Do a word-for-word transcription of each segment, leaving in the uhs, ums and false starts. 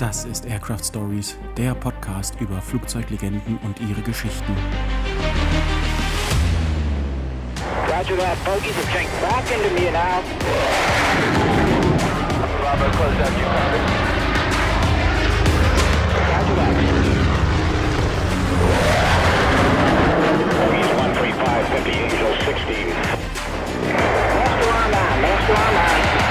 Das ist Aircraft Stories, der Podcast über Flugzeuglegenden und ihre Geschichten. Roger that, bogies are checked back into me now. Bravo, close out, you copy. Roger that. Bogies one three five, fifty, Angel sixteen. Master on nine, master on nine.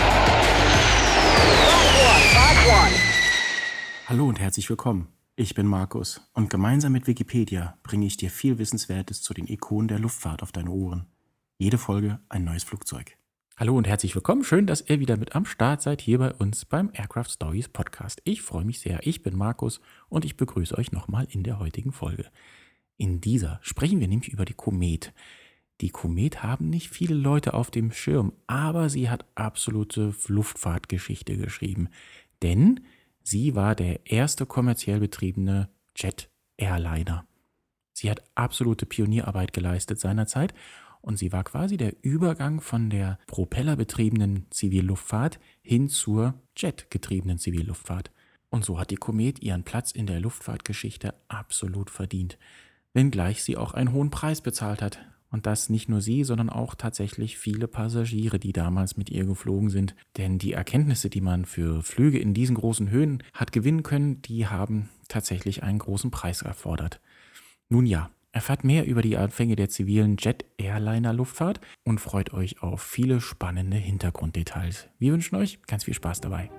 Hallo und herzlich willkommen. Ich bin Markus und gemeinsam mit Wikipedia bringe ich dir viel Wissenswertes zu den Ikonen der Luftfahrt auf deine Ohren. Jede Folge ein neues Flugzeug. Hallo und herzlich willkommen. Schön, dass ihr wieder mit am Start seid hier bei uns beim Aircraft Stories Podcast. Ich freue mich sehr. Ich bin Markus und ich begrüße euch nochmal in der heutigen Folge. In dieser sprechen wir nämlich über die Komet. Die Komet haben nicht viele Leute auf dem Schirm, aber sie hat absolute Luftfahrtgeschichte geschrieben. Denn sie war der erste kommerziell betriebene Jet-Airliner. Sie hat absolute Pionierarbeit geleistet seinerzeit und sie war quasi der Übergang von der propellerbetriebenen Zivilluftfahrt hin zur jetgetriebenen Zivilluftfahrt. Und so hat die Komet ihren Platz in der Luftfahrtgeschichte absolut verdient, wenngleich sie auch einen hohen Preis bezahlt hat. Und das nicht nur sie, sondern auch tatsächlich viele Passagiere, die damals mit ihr geflogen sind. Denn die Erkenntnisse, die man für Flüge in diesen großen Höhen hat gewinnen können, die haben tatsächlich einen großen Preis erfordert. Nun ja, erfahrt mehr über die Anfänge der zivilen Jet-Airliner-Luftfahrt und freut euch auf viele spannende Hintergrunddetails. Wir wünschen euch ganz viel Spaß dabei.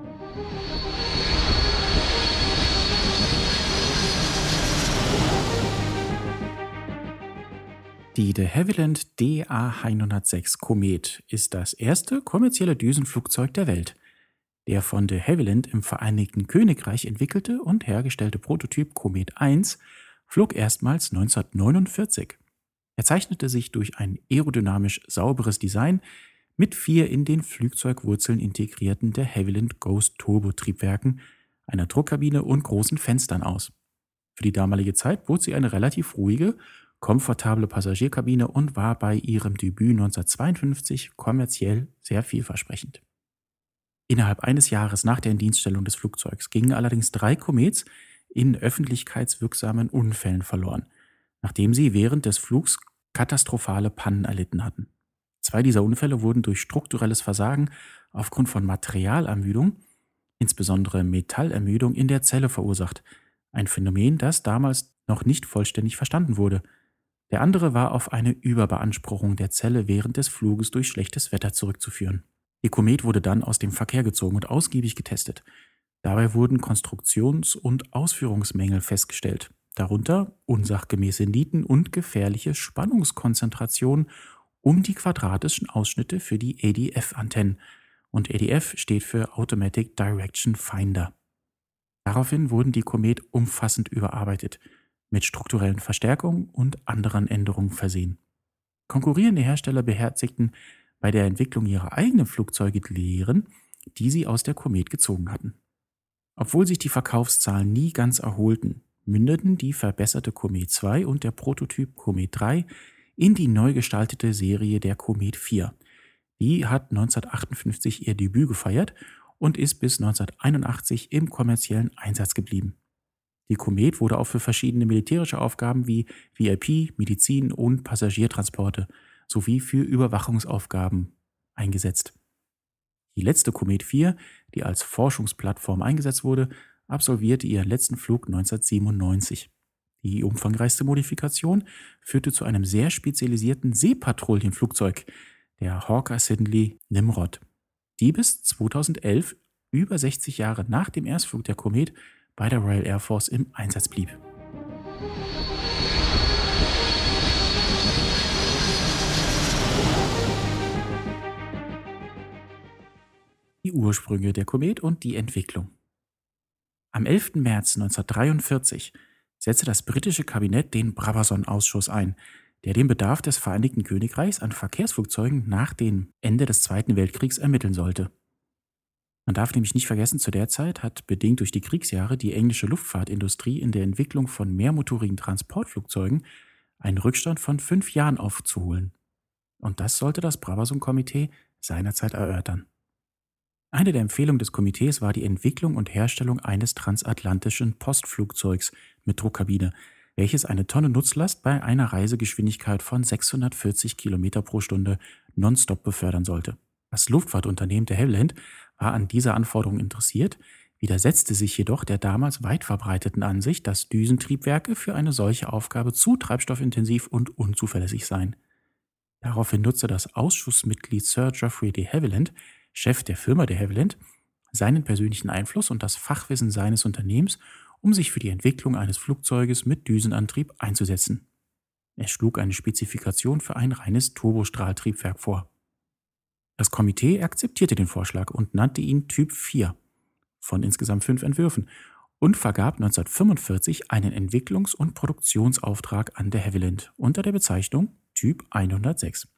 Die de Havilland D A hundertsechs Komet ist das erste kommerzielle Düsenflugzeug der Welt. Der von de Havilland im Vereinigten Königreich entwickelte und hergestellte Prototyp Komet eins flog erstmals neunzehnhundertneunundvierzig. Er zeichnete sich durch ein aerodynamisch sauberes Design mit vier in den Flugzeugwurzeln integrierten de Havilland Ghost Turbo-Triebwerken, einer Druckkabine und großen Fenstern aus. Für die damalige Zeit bot sie eine relativ ruhige, komfortable Passagierkabine und war bei ihrem Debüt neunzehnhundertzweiundfünfzig kommerziell sehr vielversprechend. Innerhalb eines Jahres nach der Indienststellung des Flugzeugs gingen allerdings drei Komets in öffentlichkeitswirksamen Unfällen verloren, nachdem sie während des Flugs katastrophale Pannen erlitten hatten. Zwei dieser Unfälle wurden durch strukturelles Versagen aufgrund von Materialermüdung, insbesondere Metallermüdung, in der Zelle verursacht, ein Phänomen, das damals noch nicht vollständig verstanden wurde. Der andere war auf eine Überbeanspruchung der Zelle während des Fluges durch schlechtes Wetter zurückzuführen. Die Komet wurde dann aus dem Verkehr gezogen und ausgiebig getestet. Dabei wurden Konstruktions- und Ausführungsmängel festgestellt, darunter unsachgemäße Nieten und gefährliche Spannungskonzentrationen um die quadratischen Ausschnitte für die A D F-Antennen. Und A D F steht für Automatic Direction Finder. Daraufhin wurden die Komet umfassend überarbeitet, mit strukturellen Verstärkungen und anderen Änderungen versehen. Konkurrierende Hersteller beherzigten bei der Entwicklung ihrer eigenen Flugzeuge die Lehren, die sie aus der Komet gezogen hatten. Obwohl sich die Verkaufszahlen nie ganz erholten, mündeten die verbesserte Komet zwei und der Prototyp Komet drei in die neu gestaltete Serie der Komet vier. Die hat neunzehnhundertachtundfünfzig ihr Debüt gefeiert und ist bis neunzehnhunderteinundachtzig im kommerziellen Einsatz geblieben. Die Komet wurde auch für verschiedene militärische Aufgaben wie V I P, Medizin und Passagiertransporte sowie für Überwachungsaufgaben eingesetzt. Die letzte Komet vier, die als Forschungsplattform eingesetzt wurde, absolvierte ihren letzten Flug neunzehnhundertsiebenundneunzig. Die umfangreichste Modifikation führte zu einem sehr spezialisierten Seepatrouillenflugzeug, der Hawker Siddeley Nimrod, die bis zweitausendelf, über sechzig Jahre nach dem Erstflug der Komet, bei der Royal Air Force im Einsatz blieb. Die Ursprünge der Komet und die Entwicklung. Am elften März neunzehnhundertdreiundvierzig setzte das britische Kabinett den Brabazon-Ausschuss ein, der den Bedarf des Vereinigten Königreichs an Verkehrsflugzeugen nach dem Ende des Zweiten Weltkriegs ermitteln sollte. Man darf nämlich nicht vergessen, zu der Zeit hat bedingt durch die Kriegsjahre die englische Luftfahrtindustrie in der Entwicklung von mehrmotorigen Transportflugzeugen einen Rückstand von fünf Jahren aufzuholen. Und das sollte das Brabazon-Komitee seinerzeit erörtern. Eine der Empfehlungen des Komitees war die Entwicklung und Herstellung eines transatlantischen Postflugzeugs mit Druckkabine, welches eine Tonne Nutzlast bei einer Reisegeschwindigkeit von sechshundertvierzig Kilometer pro Stunde nonstop befördern sollte. Das Luftfahrtunternehmen de Havilland war an dieser Anforderung interessiert, widersetzte sich jedoch der damals weit verbreiteten Ansicht, dass Düsentriebwerke für eine solche Aufgabe zu treibstoffintensiv und unzuverlässig seien. Daraufhin nutzte das Ausschussmitglied Sir Geoffrey de Havilland, Chef der Firma de Havilland, seinen persönlichen Einfluss und das Fachwissen seines Unternehmens, um sich für die Entwicklung eines Flugzeuges mit Düsenantrieb einzusetzen. Er schlug eine Spezifikation für ein reines Turbostrahltriebwerk vor. Das Komitee akzeptierte den Vorschlag und nannte ihn Typ vier von insgesamt fünf Entwürfen und vergab neunzehnhundertfünfundvierzig einen Entwicklungs- und Produktionsauftrag an de Havilland unter der Bezeichnung Typ hundertsechs.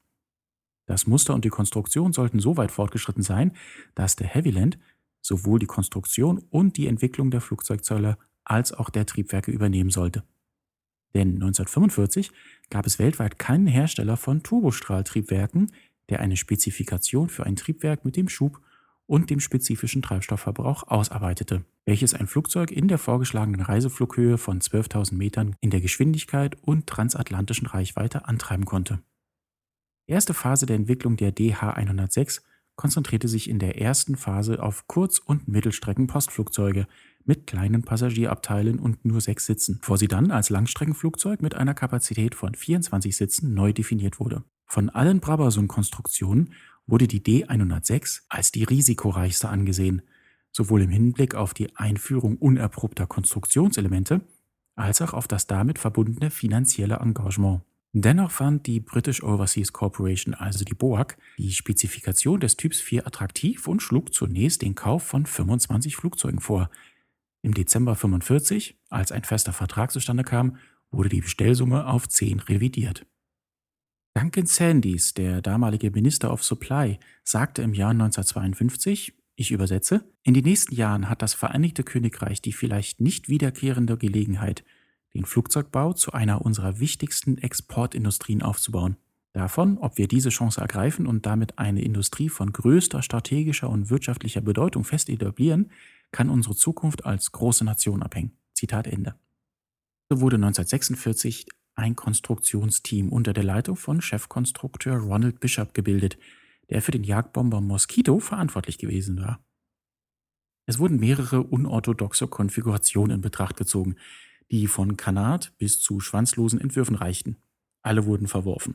Das Muster und die Konstruktion sollten so weit fortgeschritten sein, dass de Havilland sowohl die Konstruktion und die Entwicklung der Flugzeugzeuge als auch der Triebwerke übernehmen sollte. Denn neunzehnhundertfünfundvierzig gab es weltweit keinen Hersteller von Turbostrahltriebwerken, der eine Spezifikation für ein Triebwerk mit dem Schub und dem spezifischen Treibstoffverbrauch ausarbeitete, welches ein Flugzeug in der vorgeschlagenen Reiseflughöhe von zwölftausend Metern in der Geschwindigkeit und transatlantischen Reichweite antreiben konnte. Die erste Phase der Entwicklung der D H hundertsechs konzentrierte sich in der ersten Phase auf Kurz- und Mittelstrecken-Postflugzeuge mit kleinen Passagierabteilen und nur sechs Sitzen, bevor sie dann als Langstreckenflugzeug mit einer Kapazität von vierundzwanzig Sitzen neu definiert wurde. Von allen Brabazon-Konstruktionen wurde die D hundertsechs als die risikoreichste angesehen, sowohl im Hinblick auf die Einführung unerprobter Konstruktionselemente als auch auf das damit verbundene finanzielle Engagement. Dennoch fand die British Overseas Corporation, also die B O A C, die Spezifikation des Typs vier attraktiv und schlug zunächst den Kauf von fünfundzwanzig Flugzeugen vor. Im Dezember neunzehnhundertfünfundvierzig, als ein fester Vertrag zustande kam, wurde die Bestellsumme auf zehn revidiert. Duncan Sandys, der damalige Minister of Supply, sagte im Jahr neunzehnhundertzweiundfünfzig, ich übersetze, in den nächsten Jahren hat das Vereinigte Königreich die vielleicht nicht wiederkehrende Gelegenheit, den Flugzeugbau zu einer unserer wichtigsten Exportindustrien aufzubauen. Davon, ob wir diese Chance ergreifen und damit eine Industrie von größter strategischer und wirtschaftlicher Bedeutung fest etablieren, kann unsere Zukunft als große Nation abhängen. Zitat Ende. So wurde neunzehnhundertsechsundvierzig ein Konstruktionsteam unter der Leitung von Chefkonstrukteur Ronald Bishop gebildet, der für den Jagdbomber Mosquito verantwortlich gewesen war. Es wurden mehrere unorthodoxe Konfigurationen in Betracht gezogen, die von Kanat bis zu schwanzlosen Entwürfen reichten. Alle wurden verworfen.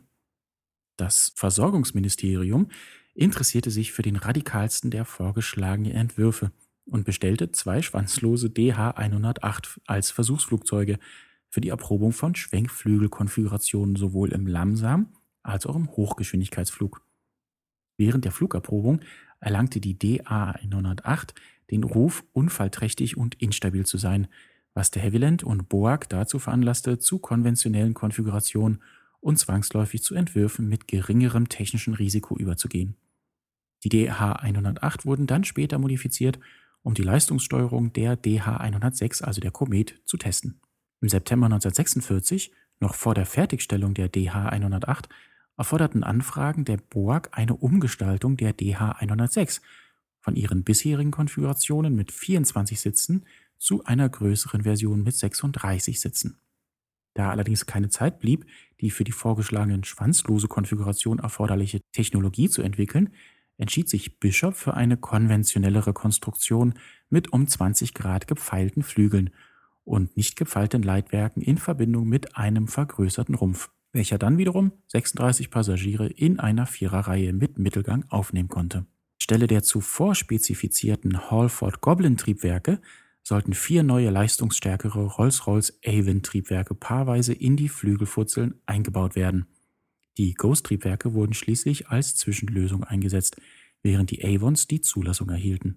Das Versorgungsministerium interessierte sich für den radikalsten der vorgeschlagenen Entwürfe und bestellte zwei schwanzlose D H hundertacht als Versuchsflugzeuge für die Erprobung von Schwenkflügelkonfigurationen sowohl im Lamsam- als auch im Hochgeschwindigkeitsflug. Während der Flugerprobung erlangte die D H hundertacht den Ruf, unfallträchtig und instabil zu sein, was de Havilland und B O A C dazu veranlasste, zu konventionellen Konfigurationen und zwangsläufig zu Entwürfen mit geringerem technischen Risiko überzugehen. Die D H hundertacht wurden dann später modifiziert, um die Leistungssteuerung der D H hundertsechs, also der Komet, zu testen. Im September neunzehnhundertsechsundvierzig, noch vor der Fertigstellung der D H hundertacht, erforderten Anfragen der B O A C eine Umgestaltung der D H hundertsechs von ihren bisherigen Konfigurationen mit vierundzwanzig Sitzen zu einer größeren Version mit sechsunddreißig Sitzen. Da allerdings keine Zeit blieb, die für die vorgeschlagenen schwanzlose Konfiguration erforderliche Technologie zu entwickeln, entschied sich Bishop für eine konventionellere Konstruktion mit um zwanzig Grad gepfeilten Flügeln und nicht gepfeilten Leitwerken in Verbindung mit einem vergrößerten Rumpf, welcher dann wiederum sechsunddreißig Passagiere in einer Viererreihe mit Mittelgang aufnehmen konnte. Anstelle der zuvor spezifizierten Halford Goblin-Triebwerke sollten vier neue leistungsstärkere Rolls-Royce Avon-Triebwerke paarweise in die Flügelfurzeln eingebaut werden. Die Ghost-Triebwerke wurden schließlich als Zwischenlösung eingesetzt, während die Avons die Zulassung erhielten.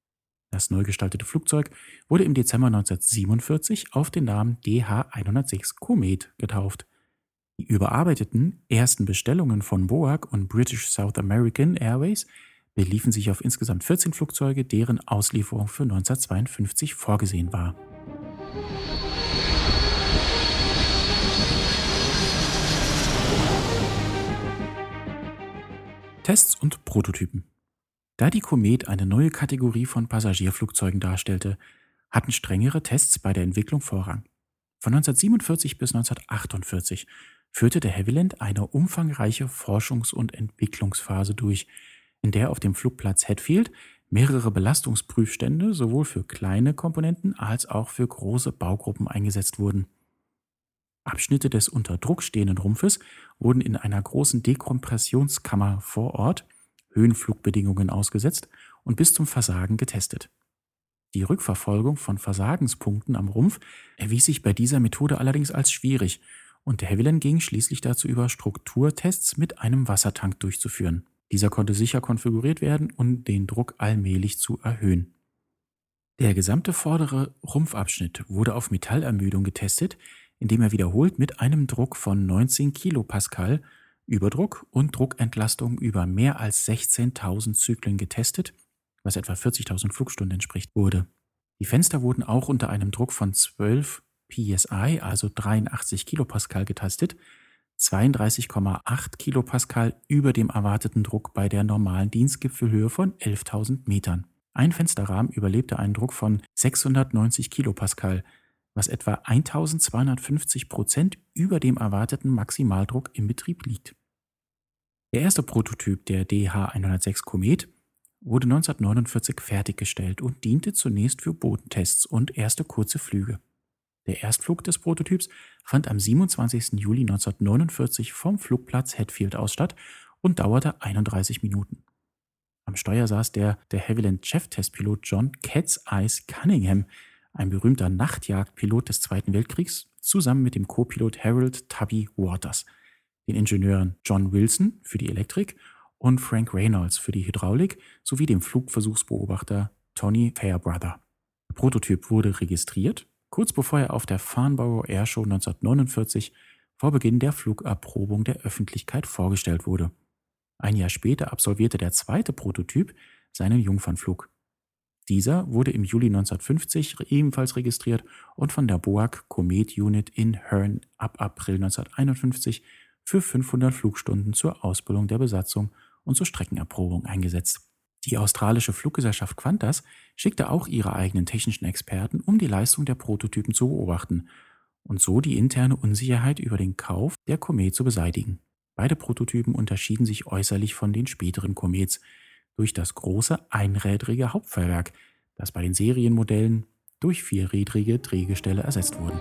Das neu gestaltete Flugzeug wurde im Dezember neunzehnhundertsiebenundvierzig auf den Namen D H hundertsechs Comet getauft. Die überarbeiteten ersten Bestellungen von B O A C und British South American Airways beliefen sich auf insgesamt vierzehn Flugzeuge, deren Auslieferung für neunzehnhundertzweiundfünfzig vorgesehen war. Tests und Prototypen. Da die Komet eine neue Kategorie von Passagierflugzeugen darstellte, hatten strengere Tests bei der Entwicklung Vorrang. Von neunzehnhundertsiebenundvierzig bis neunzehnhundertachtundvierzig führte de Havilland eine umfangreiche Forschungs- und Entwicklungsphase durch, in der auf dem Flugplatz Hatfield mehrere Belastungsprüfstände sowohl für kleine Komponenten als auch für große Baugruppen eingesetzt wurden. Abschnitte des unter Druck stehenden Rumpfes wurden in einer großen Dekompressionskammer vor Ort Höhenflugbedingungen ausgesetzt und bis zum Versagen getestet. Die Rückverfolgung von Versagenspunkten am Rumpf erwies sich bei dieser Methode allerdings als schwierig und de Havilland ging schließlich dazu über, Strukturtests mit einem Wassertank durchzuführen. Dieser konnte sicher konfiguriert werden, um den Druck allmählich zu erhöhen. Der gesamte vordere Rumpfabschnitt wurde auf Metallermüdung getestet, indem er wiederholt mit einem Druck von neunzehn Kilopascal Überdruck und Druckentlastung über mehr als sechzehntausend Zyklen getestet, was etwa vierzigtausend Flugstunden entspricht, wurde. Die Fenster wurden auch unter einem Druck von zwölf P S I, also dreiundachtzig Kilopascal, getestet, zweiunddreißig Komma acht Kilopascal über dem erwarteten Druck bei der normalen Dienstgipfelhöhe von elftausend Metern. Ein Fensterrahmen überlebte einen Druck von sechshundertneunzig Kilopascal, was etwa eintausendzweihundertfünfzig Prozent über dem erwarteten Maximaldruck im Betrieb liegt. Der erste Prototyp der D H hundertsechs Komet wurde neunzehnhundertneunundvierzig fertiggestellt und diente zunächst für Bodentests und erste kurze Flüge. Der Erstflug des Prototyps fand am siebenundzwanzigsten Juli neunzehnhundertneunundvierzig vom Flugplatz Hatfield aus statt und dauerte einunddreißig Minuten. Am Steuer saß der de Havilland-Cheftestpilot John Cat's Eyes Cunningham, ein berühmter Nachtjagdpilot des Zweiten Weltkriegs, zusammen mit dem Co-Pilot Harold Tubby Waters, den Ingenieuren John Wilson für die Elektrik und Frank Reynolds für die Hydraulik sowie dem Flugversuchsbeobachter Tony Fairbrother. Der Prototyp wurde registriert, kurz bevor er auf der Farnborough Airshow neunzehnhundertneunundvierzig vor Beginn der Flugerprobung der Öffentlichkeit vorgestellt wurde. Ein Jahr später absolvierte der zweite Prototyp seinen Jungfernflug. Dieser wurde im Juli neunzehnhundertfünfzig ebenfalls registriert und von der BOAC Comet Unit in Hearne ab April neunzehnhunderteinundfünfzig für fünfhundert Flugstunden zur Ausbildung der Besatzung und zur Streckenerprobung eingesetzt. Die australische Fluggesellschaft Qantas schickte auch ihre eigenen technischen Experten, um die Leistung der Prototypen zu beobachten und so die interne Unsicherheit über den Kauf der Komet zu beseitigen. Beide Prototypen unterschieden sich äußerlich von den späteren Komets durch das große einrädrige Hauptfahrwerk, das bei den Serienmodellen durch vierrädrige Drehgestelle ersetzt wurde.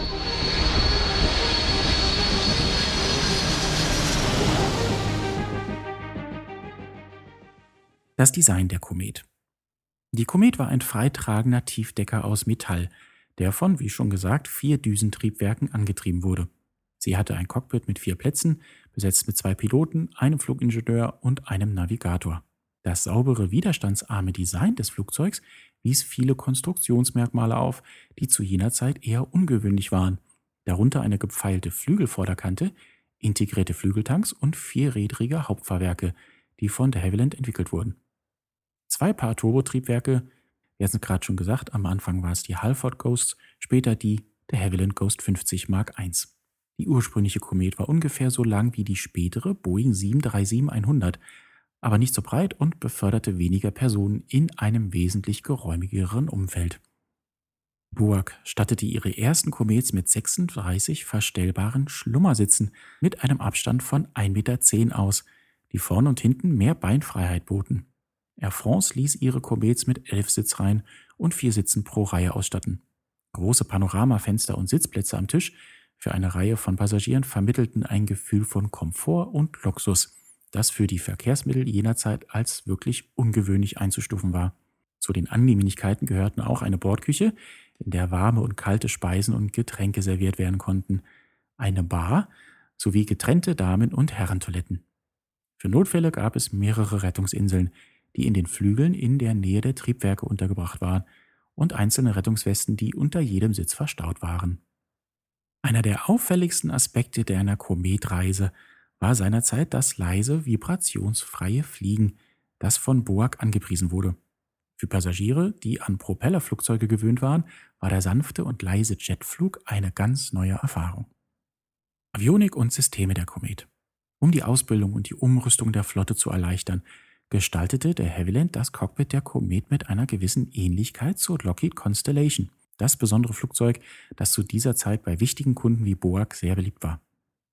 Das Design der Komet. Die Komet war ein freitragender Tiefdecker aus Metall, der von, wie schon gesagt, vier Düsentriebwerken angetrieben wurde. Sie hatte ein Cockpit mit vier Plätzen, besetzt mit zwei Piloten, einem Flugingenieur und einem Navigator. Das saubere, widerstandsarme Design des Flugzeugs wies viele Konstruktionsmerkmale auf, die zu jener Zeit eher ungewöhnlich waren, darunter eine gepfeilte Flügelvorderkante, integrierte Flügeltanks und vierrädrige Hauptfahrwerke, die von de Havilland entwickelt wurden. Zwei Paar Turbotriebwerke, wir hatten es gerade schon gesagt, am Anfang war es die Halford Ghosts, später die de Havilland Ghost fünfzig Mark eins. Die ursprüngliche Komet war ungefähr so lang wie die spätere Boeing sieben drei sieben hundert, aber nicht so breit und beförderte weniger Personen in einem wesentlich geräumigeren Umfeld. BOAC stattete ihre ersten Komets mit sechsunddreißig verstellbaren Schlummersitzen mit einem Abstand von ein Meter zehn aus, die vorn und hinten mehr Beinfreiheit boten. Air France ließ ihre Komets mit elf Sitzreihen und vier Sitzen pro Reihe ausstatten. Große Panoramafenster und Sitzplätze am Tisch für eine Reihe von Passagieren vermittelten ein Gefühl von Komfort und Luxus, das für die Verkehrsmittel jener Zeit als wirklich ungewöhnlich einzustufen war. Zu den Annehmlichkeiten gehörten auch eine Bordküche, in der warme und kalte Speisen und Getränke serviert werden konnten, eine Bar sowie getrennte Damen- und Herrentoiletten. Für Notfälle gab es mehrere Rettungsinseln, die in den Flügeln in der Nähe der Triebwerke untergebracht waren, und einzelne Rettungswesten, die unter jedem Sitz verstaut waren. Einer der auffälligsten Aspekte der einer Kometreise war seinerzeit das leise, vibrationsfreie Fliegen, das von BOAC angepriesen wurde. Für Passagiere, die an Propellerflugzeuge gewöhnt waren, war der sanfte und leise Jetflug eine ganz neue Erfahrung. Avionik und Systeme der Komet. Um die Ausbildung und die Umrüstung der Flotte zu erleichtern, gestaltete de Havilland das Cockpit der Komet mit einer gewissen Ähnlichkeit zur Lockheed Constellation, das besondere Flugzeug, das zu dieser Zeit bei wichtigen Kunden wie BOAC sehr beliebt war.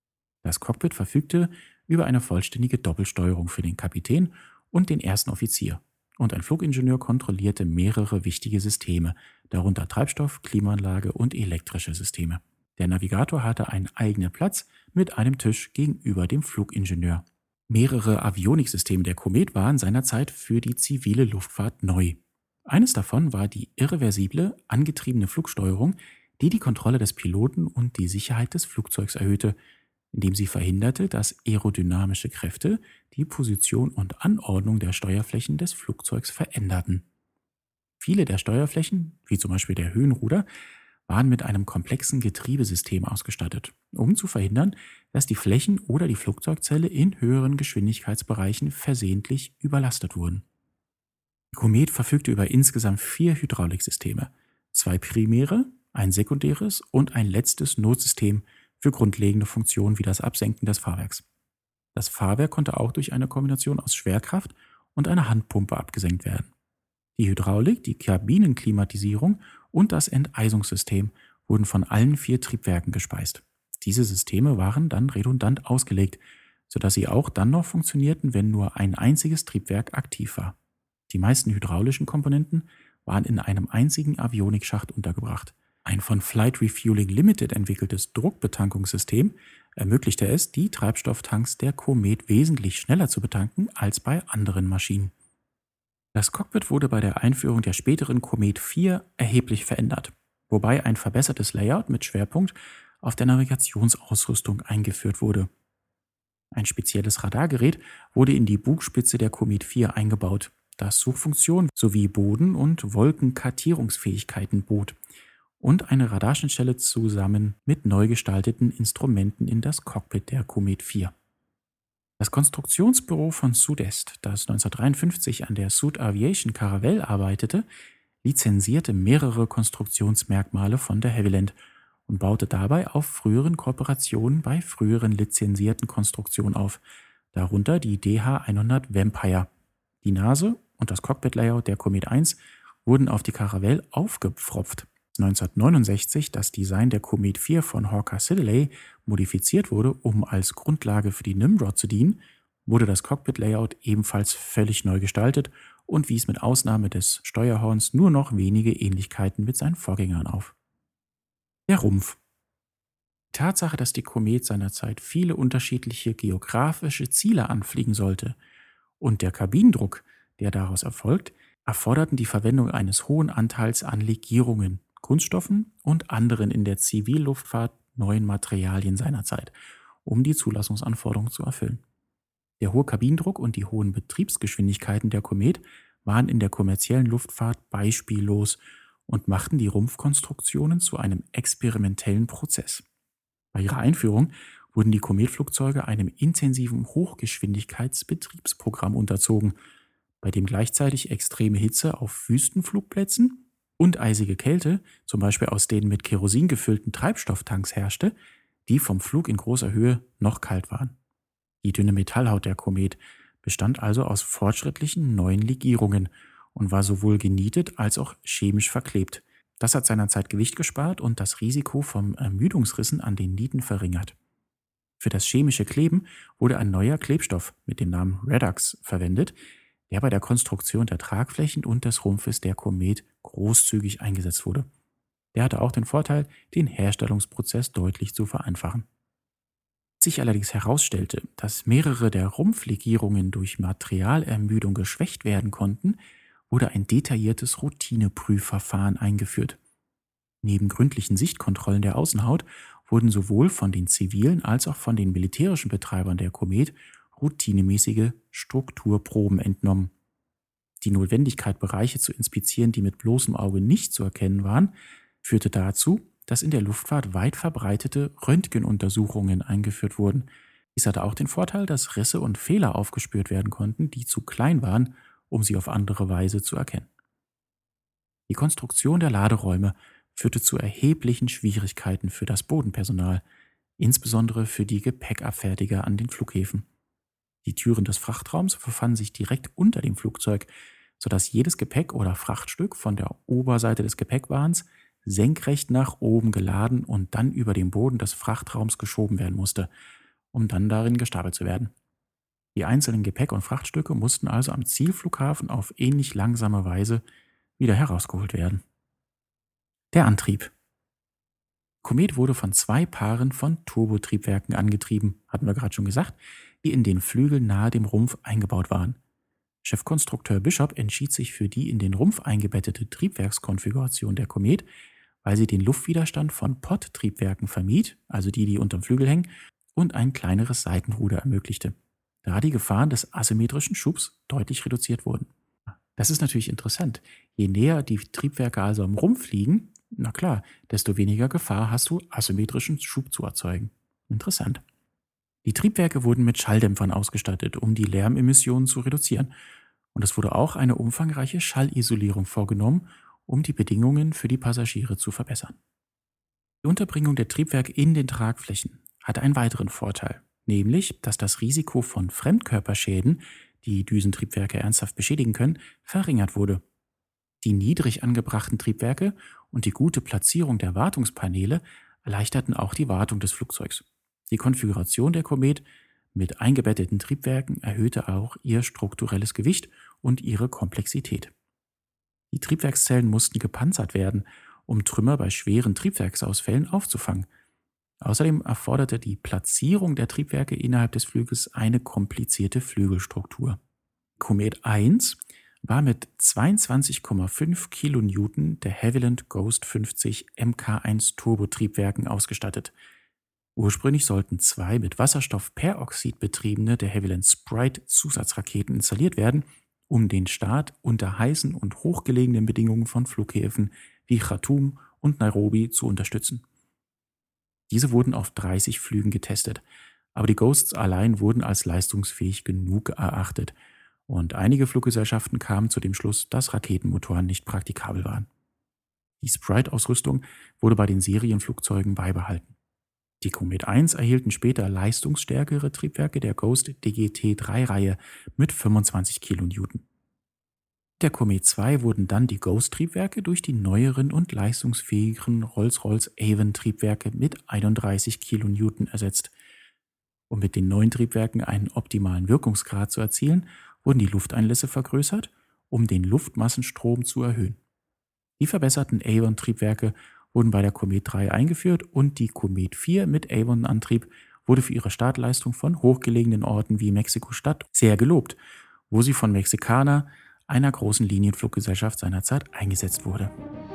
Das Cockpit verfügte über eine vollständige Doppelsteuerung für den Kapitän und den ersten Offizier, und ein Flugingenieur kontrollierte mehrere wichtige Systeme, darunter Treibstoff, Klimaanlage und elektrische Systeme. Der Navigator hatte einen eigenen Platz mit einem Tisch gegenüber dem Flugingenieur. Mehrere Avioniksysteme der Komet waren seinerzeit für die zivile Luftfahrt neu. Eines davon war die irreversible, angetriebene Flugsteuerung, die die Kontrolle des Piloten und die Sicherheit des Flugzeugs erhöhte, indem sie verhinderte, dass aerodynamische Kräfte die Position und Anordnung der Steuerflächen des Flugzeugs veränderten. Viele der Steuerflächen, wie zum Beispiel der Höhenruder, waren mit einem komplexen Getriebesystem ausgestattet, um zu verhindern, dass die Flächen oder die Flugzeugzelle in höheren Geschwindigkeitsbereichen versehentlich überlastet wurden. Die Komet verfügte über insgesamt vier Hydrauliksysteme, zwei primäre, ein sekundäres und ein letztes Notsystem für grundlegende Funktionen wie das Absenken des Fahrwerks. Das Fahrwerk konnte auch durch eine Kombination aus Schwerkraft und einer Handpumpe abgesenkt werden. Die Hydraulik, die Kabinenklimatisierung und das Enteisungssystem wurden von allen vier Triebwerken gespeist. Diese Systeme waren dann redundant ausgelegt, sodass sie auch dann noch funktionierten, wenn nur ein einziges Triebwerk aktiv war. Die meisten hydraulischen Komponenten waren in einem einzigen Avionikschacht untergebracht. Ein von Flight Refueling Limited entwickeltes Druckbetankungssystem ermöglichte es, die Treibstofftanks der Komet wesentlich schneller zu betanken als bei anderen Maschinen. Das Cockpit wurde bei der Einführung der späteren Komet vier erheblich verändert, wobei ein verbessertes Layout mit Schwerpunkt auf der Navigationsausrüstung eingeführt wurde. Ein spezielles Radargerät wurde in die Bugspitze der Komet vier eingebaut, das Suchfunktion sowie Boden- und Wolkenkartierungsfähigkeiten bot und eine Radarschnittstelle zusammen mit neu gestalteten Instrumenten in das Cockpit der Komet vier. Das Konstruktionsbüro von Sud-Est, das neunzehnhundertdreiundfünfzig an der Sud Aviation Caravelle arbeitete, lizenzierte mehrere Konstruktionsmerkmale von de Havilland und baute dabei auf früheren Kooperationen bei früheren lizenzierten Konstruktionen auf, darunter die D H hundert Vampire. Die Nase und das Cockpit-Layout der Komet eins wurden auf die Caravelle aufgepfropft. neunzehnhundertneunundsechzig das Design der Komet vier von Hawker Siddeley modifiziert wurde, um als Grundlage für die Nimrod zu dienen, wurde das Cockpit-Layout ebenfalls völlig neu gestaltet und wies mit Ausnahme des Steuerhorns nur noch wenige Ähnlichkeiten mit seinen Vorgängern auf. Der Rumpf. Die Tatsache, dass die Komet seinerzeit viele unterschiedliche geografische Ziele anfliegen sollte und der Kabinendruck, der daraus erfolgt, erforderten die Verwendung eines hohen Anteils an Legierungen, Kunststoffen und anderen in der Zivilluftfahrt neuen Materialien seiner Zeit, um die Zulassungsanforderungen zu erfüllen. Der hohe Kabinendruck und die hohen Betriebsgeschwindigkeiten der Komet waren in der kommerziellen Luftfahrt beispiellos und machten die Rumpfkonstruktionen zu einem experimentellen Prozess. Bei ihrer Einführung wurden die Kometflugzeuge einem intensiven Hochgeschwindigkeitsbetriebsprogramm unterzogen, bei dem gleichzeitig extreme Hitze auf Wüstenflugplätzen und eisige Kälte, zum Beispiel aus den mit Kerosin gefüllten Treibstofftanks herrschte, die vom Flug in großer Höhe noch kalt waren. Die dünne Metallhaut der Komet bestand also aus fortschrittlichen neuen Legierungen und war sowohl genietet als auch chemisch verklebt. Das hat seinerzeit Gewicht gespart und das Risiko von Ermüdungsrissen an den Nieten verringert. Für das chemische Kleben wurde ein neuer Klebstoff mit dem Namen Redox verwendet, der bei der Konstruktion der Tragflächen und des Rumpfes der Komet großzügig eingesetzt wurde. Der hatte auch den Vorteil, den Herstellungsprozess deutlich zu vereinfachen. Als sich allerdings herausstellte, dass mehrere der Rumpflegierungen durch Materialermüdung geschwächt werden konnten, wurde ein detailliertes Routineprüfverfahren eingeführt. Neben gründlichen Sichtkontrollen der Außenhaut wurden sowohl von den zivilen als auch von den militärischen Betreibern der Komet routinemäßige Strukturproben entnommen. Die Notwendigkeit, Bereiche zu inspizieren, die mit bloßem Auge nicht zu erkennen waren, führte dazu, dass in der Luftfahrt weit verbreitete Röntgenuntersuchungen eingeführt wurden. Dies hatte auch den Vorteil, dass Risse und Fehler aufgespürt werden konnten, die zu klein waren, um sie auf andere Weise zu erkennen. Die Konstruktion der Laderäume führte zu erheblichen Schwierigkeiten für das Bodenpersonal, insbesondere für die Gepäckabfertiger an den Flughäfen. Die Türen des Frachtraums befanden sich direkt unter dem Flugzeug, sodass jedes Gepäck oder Frachtstück von der Oberseite des Gepäckwagens senkrecht nach oben geladen und dann über den Boden des Frachtraums geschoben werden musste, um dann darin gestapelt zu werden. Die einzelnen Gepäck- und Frachtstücke mussten also am Zielflughafen auf ähnlich langsame Weise wieder herausgeholt werden. Der Antrieb. Komet wurde von zwei Paaren von Turbotriebwerken angetrieben, hatten wir gerade schon gesagt, die in den Flügeln nahe dem Rumpf eingebaut waren. Chefkonstrukteur Bishop entschied sich für die in den Rumpf eingebettete Triebwerkskonfiguration der Komet, weil sie den Luftwiderstand von Pod-Triebwerken vermied, also die, die unterm Flügel hängen, und ein kleineres Seitenruder ermöglichte, da die Gefahren des asymmetrischen Schubs deutlich reduziert wurden. Das ist natürlich interessant. Je näher die Triebwerke also am Rumpf liegen, na klar, desto weniger Gefahr hast du, asymmetrischen Schub zu erzeugen. Interessant. Die Triebwerke wurden mit Schalldämpfern ausgestattet, um die Lärmemissionen zu reduzieren. Und es wurde auch eine umfangreiche Schallisolierung vorgenommen, um die Bedingungen für die Passagiere zu verbessern. Die Unterbringung der Triebwerke in den Tragflächen hatte einen weiteren Vorteil, nämlich, dass das Risiko von Fremdkörperschäden, die Düsentriebwerke ernsthaft beschädigen können, verringert wurde. Die niedrig angebrachten Triebwerke und die gute Platzierung der Wartungspaneele erleichterten auch die Wartung des Flugzeugs. Die Konfiguration der Komet mit eingebetteten Triebwerken erhöhte auch ihr strukturelles Gewicht und ihre Komplexität. Die Triebwerkszellen mussten gepanzert werden, um Trümmer bei schweren Triebwerksausfällen aufzufangen. Außerdem erforderte die Platzierung der Triebwerke innerhalb des Flügels eine komplizierte Flügelstruktur. Komet eins war mit zweiundzwanzig Komma fünf Kilonewton der Havilland Ghost fünfzig M K eins Turbotriebwerken ausgestattet. Ursprünglich sollten zwei mit Wasserstoffperoxid betriebene der Havilland Sprite Zusatzraketen installiert werden, um den Start unter heißen und hochgelegenen Bedingungen von Flughäfen wie Khartoum und Nairobi zu unterstützen. Diese wurden auf dreißig Flügen getestet, aber die Ghosts allein wurden als leistungsfähig genug erachtet und einige Fluggesellschaften kamen zu dem Schluss, dass Raketenmotoren nicht praktikabel waren. Die Sprite-Ausrüstung wurde bei den Serienflugzeugen beibehalten. Die Komet eins erhielten später leistungsstärkere Triebwerke der Ghost D G T drei Reihe mit fünfundzwanzig Kilonewton. Der Komet zwei wurden dann die Ghost-Triebwerke durch die neueren und leistungsfähigeren Rolls-Royce Avon-Triebwerke mit einunddreißig Kilonewton ersetzt. Um mit den neuen Triebwerken einen optimalen Wirkungsgrad zu erzielen, wurden die Lufteinlässe vergrößert, um den Luftmassenstrom zu erhöhen. Die verbesserten Avon-Triebwerke wurden bei der Komet drei eingeführt und die Komet vier mit Avon-Antrieb wurde für ihre Startleistung von hochgelegenen Orten wie Mexiko-Stadt sehr gelobt, wo sie von Mexicana, einer großen Linienfluggesellschaft seiner Zeit, eingesetzt wurde.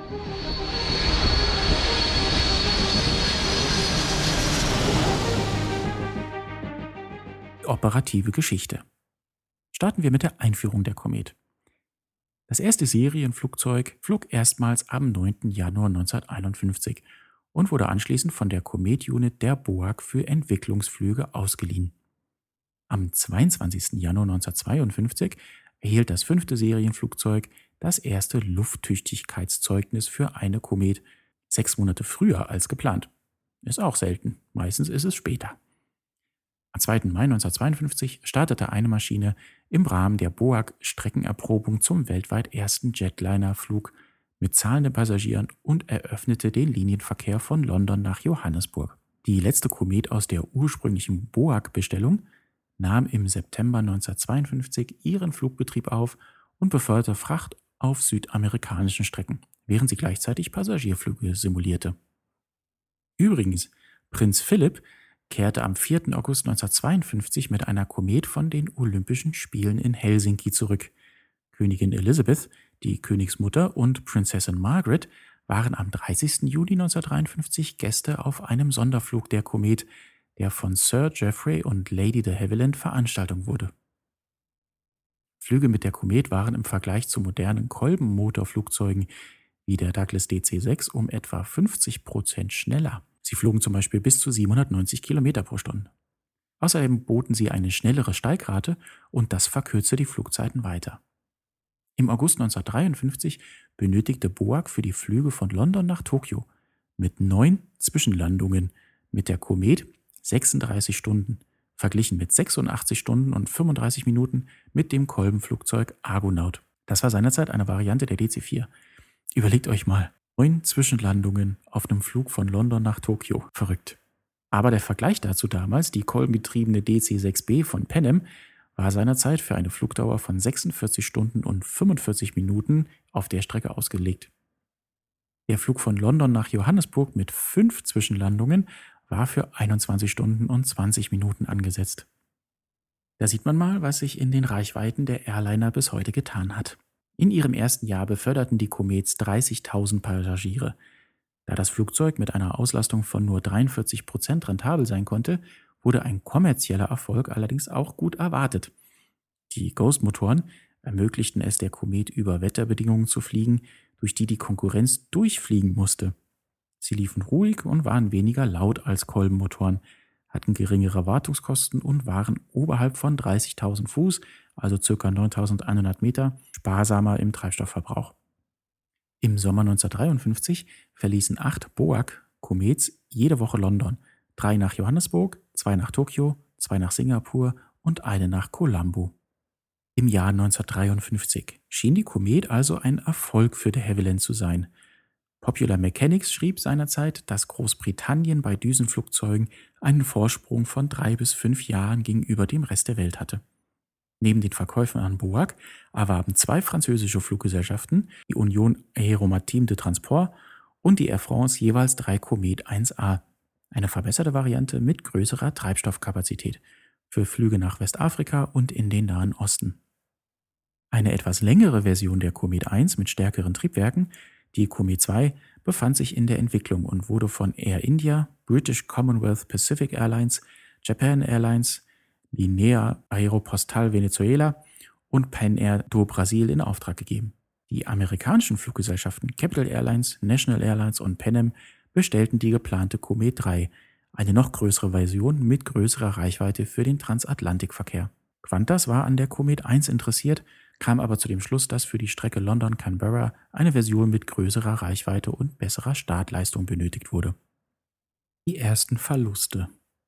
Die operative Geschichte. Starten wir mit der Einführung der Komet. Das erste Serienflugzeug flog erstmals am neunten Januar neunzehnhunderteinundfünfzig und wurde anschließend von der Komet-Unit der B O A C für Entwicklungsflüge ausgeliehen. Am zweiundzwanzigsten Januar neunzehnhundertzweiundfünfzig erhielt das fünfte Serienflugzeug das erste Lufttüchtigkeitszeugnis für eine Komet, sechs Monate früher als geplant. Ist auch selten, meistens ist es später. Am zweiten Mai neunzehnhundertzweiundfünfzig startete eine Maschine im Rahmen der B O A C-Streckenerprobung zum weltweit ersten Jetliner-Flug mit zahlenden Passagieren und eröffnete den Linienverkehr von London nach Johannesburg. Die letzte Komet aus der ursprünglichen B O A C-Bestellung nahm im September neunzehnhundertzweiundfünfzig ihren Flugbetrieb auf und beförderte Fracht auf südamerikanischen Strecken, während sie gleichzeitig Passagierflüge simulierte. Übrigens, Prinz Philipp kehrte am vierten August neunzehnhundertzweiundfünfzig mit einer Komet von den Olympischen Spielen in Helsinki zurück. Königin Elizabeth, die Königsmutter, und Prinzessin Margaret waren am dreißigsten Juni neunzehnhundertdreiundfünfzig Gäste auf einem Sonderflug der Komet, der von Sir Geoffrey und Lady de Havilland Veranstaltung wurde. Flüge mit der Komet waren im Vergleich zu modernen Kolbenmotorflugzeugen wie der Douglas D C sechs um etwa fünfzig Prozent schneller. Sie flogen zum Beispiel bis zu siebenhundertneunzig Kilometer pro Stunde. Außerdem boten sie eine schnellere Steigrate und das verkürzte die Flugzeiten weiter. Im August neunzehnhundertdreiundfünfzig benötigte B O A C für die Flüge von London nach Tokio mit neun Zwischenlandungen mit der Komet sechsunddreißig Stunden, verglichen mit sechsundachtzig Stunden und fünfunddreißig Minuten mit dem Kolbenflugzeug Argonaut. Das war seinerzeit eine Variante der D C vier. Überlegt euch mal, neun Zwischenlandungen auf einem Flug von London nach Tokio. Verrückt. Aber der Vergleich dazu damals, die kolbengetriebene D C sechs B von Pan Am, war seinerzeit für eine Flugdauer von sechsundvierzig Stunden und fünfundvierzig Minuten auf der Strecke ausgelegt. Der Flug von London nach Johannesburg mit fünf Zwischenlandungen war für einundzwanzig Stunden und zwanzig Minuten angesetzt. Da sieht man mal, was sich in den Reichweiten der Airliner bis heute getan hat. In ihrem ersten Jahr beförderten die Comets dreißigtausend Passagiere. Da das Flugzeug mit einer Auslastung von nur dreiundvierzig Prozent rentabel sein konnte, wurde ein kommerzieller Erfolg allerdings auch gut erwartet. Die Ghost-Motoren ermöglichten es der Komet über Wetterbedingungen zu fliegen, durch die die Konkurrenz durchfliegen musste. Sie liefen ruhig und waren weniger laut als Kolbenmotoren, hatten geringere Wartungskosten und waren oberhalb von dreißigtausend Fuß, also ca. neuntausendeinhundert Meter, sparsamer im Treibstoffverbrauch. Im Sommer neunzehnhundertdreiundfünfzig verließen acht Boeing-Comets jede Woche London, drei nach Johannesburg, zwei nach Tokio, zwei nach Singapur und eine nach Colombo. Im Jahr neunzehnhundertdreiundfünfzig schien die Komet also ein Erfolg für de Havilland zu sein. Popular Mechanics schrieb seinerzeit, dass Großbritannien bei Düsenflugzeugen einen Vorsprung von drei bis fünf Jahren gegenüber dem Rest der Welt hatte. Neben den Verkäufen an Boeing erwarben zwei französische Fluggesellschaften, die Union Aéromaritime de Transport und die Air France, jeweils drei Comet eins A, eine verbesserte Variante mit größerer Treibstoffkapazität für Flüge nach Westafrika und in den Nahen Osten. Eine etwas längere Version der Comet eins mit stärkeren Triebwerken, die Comet zwei, befand sich in der Entwicklung und wurde von Air India, British Commonwealth Pacific Airlines, Japan Airlines, Linea Aeropostal Venezuela und Pan Air do Brasil in Auftrag gegeben. Die amerikanischen Fluggesellschaften Capital Airlines, National Airlines und Pan Am bestellten die geplante Comet drei, eine noch größere Version mit größerer Reichweite für den Transatlantikverkehr. Qantas war an der Comet eins interessiert, kam aber zu dem Schluss, dass für die Strecke London-Canberra eine Version mit größerer Reichweite und besserer Startleistung benötigt wurde. Die ersten Verluste.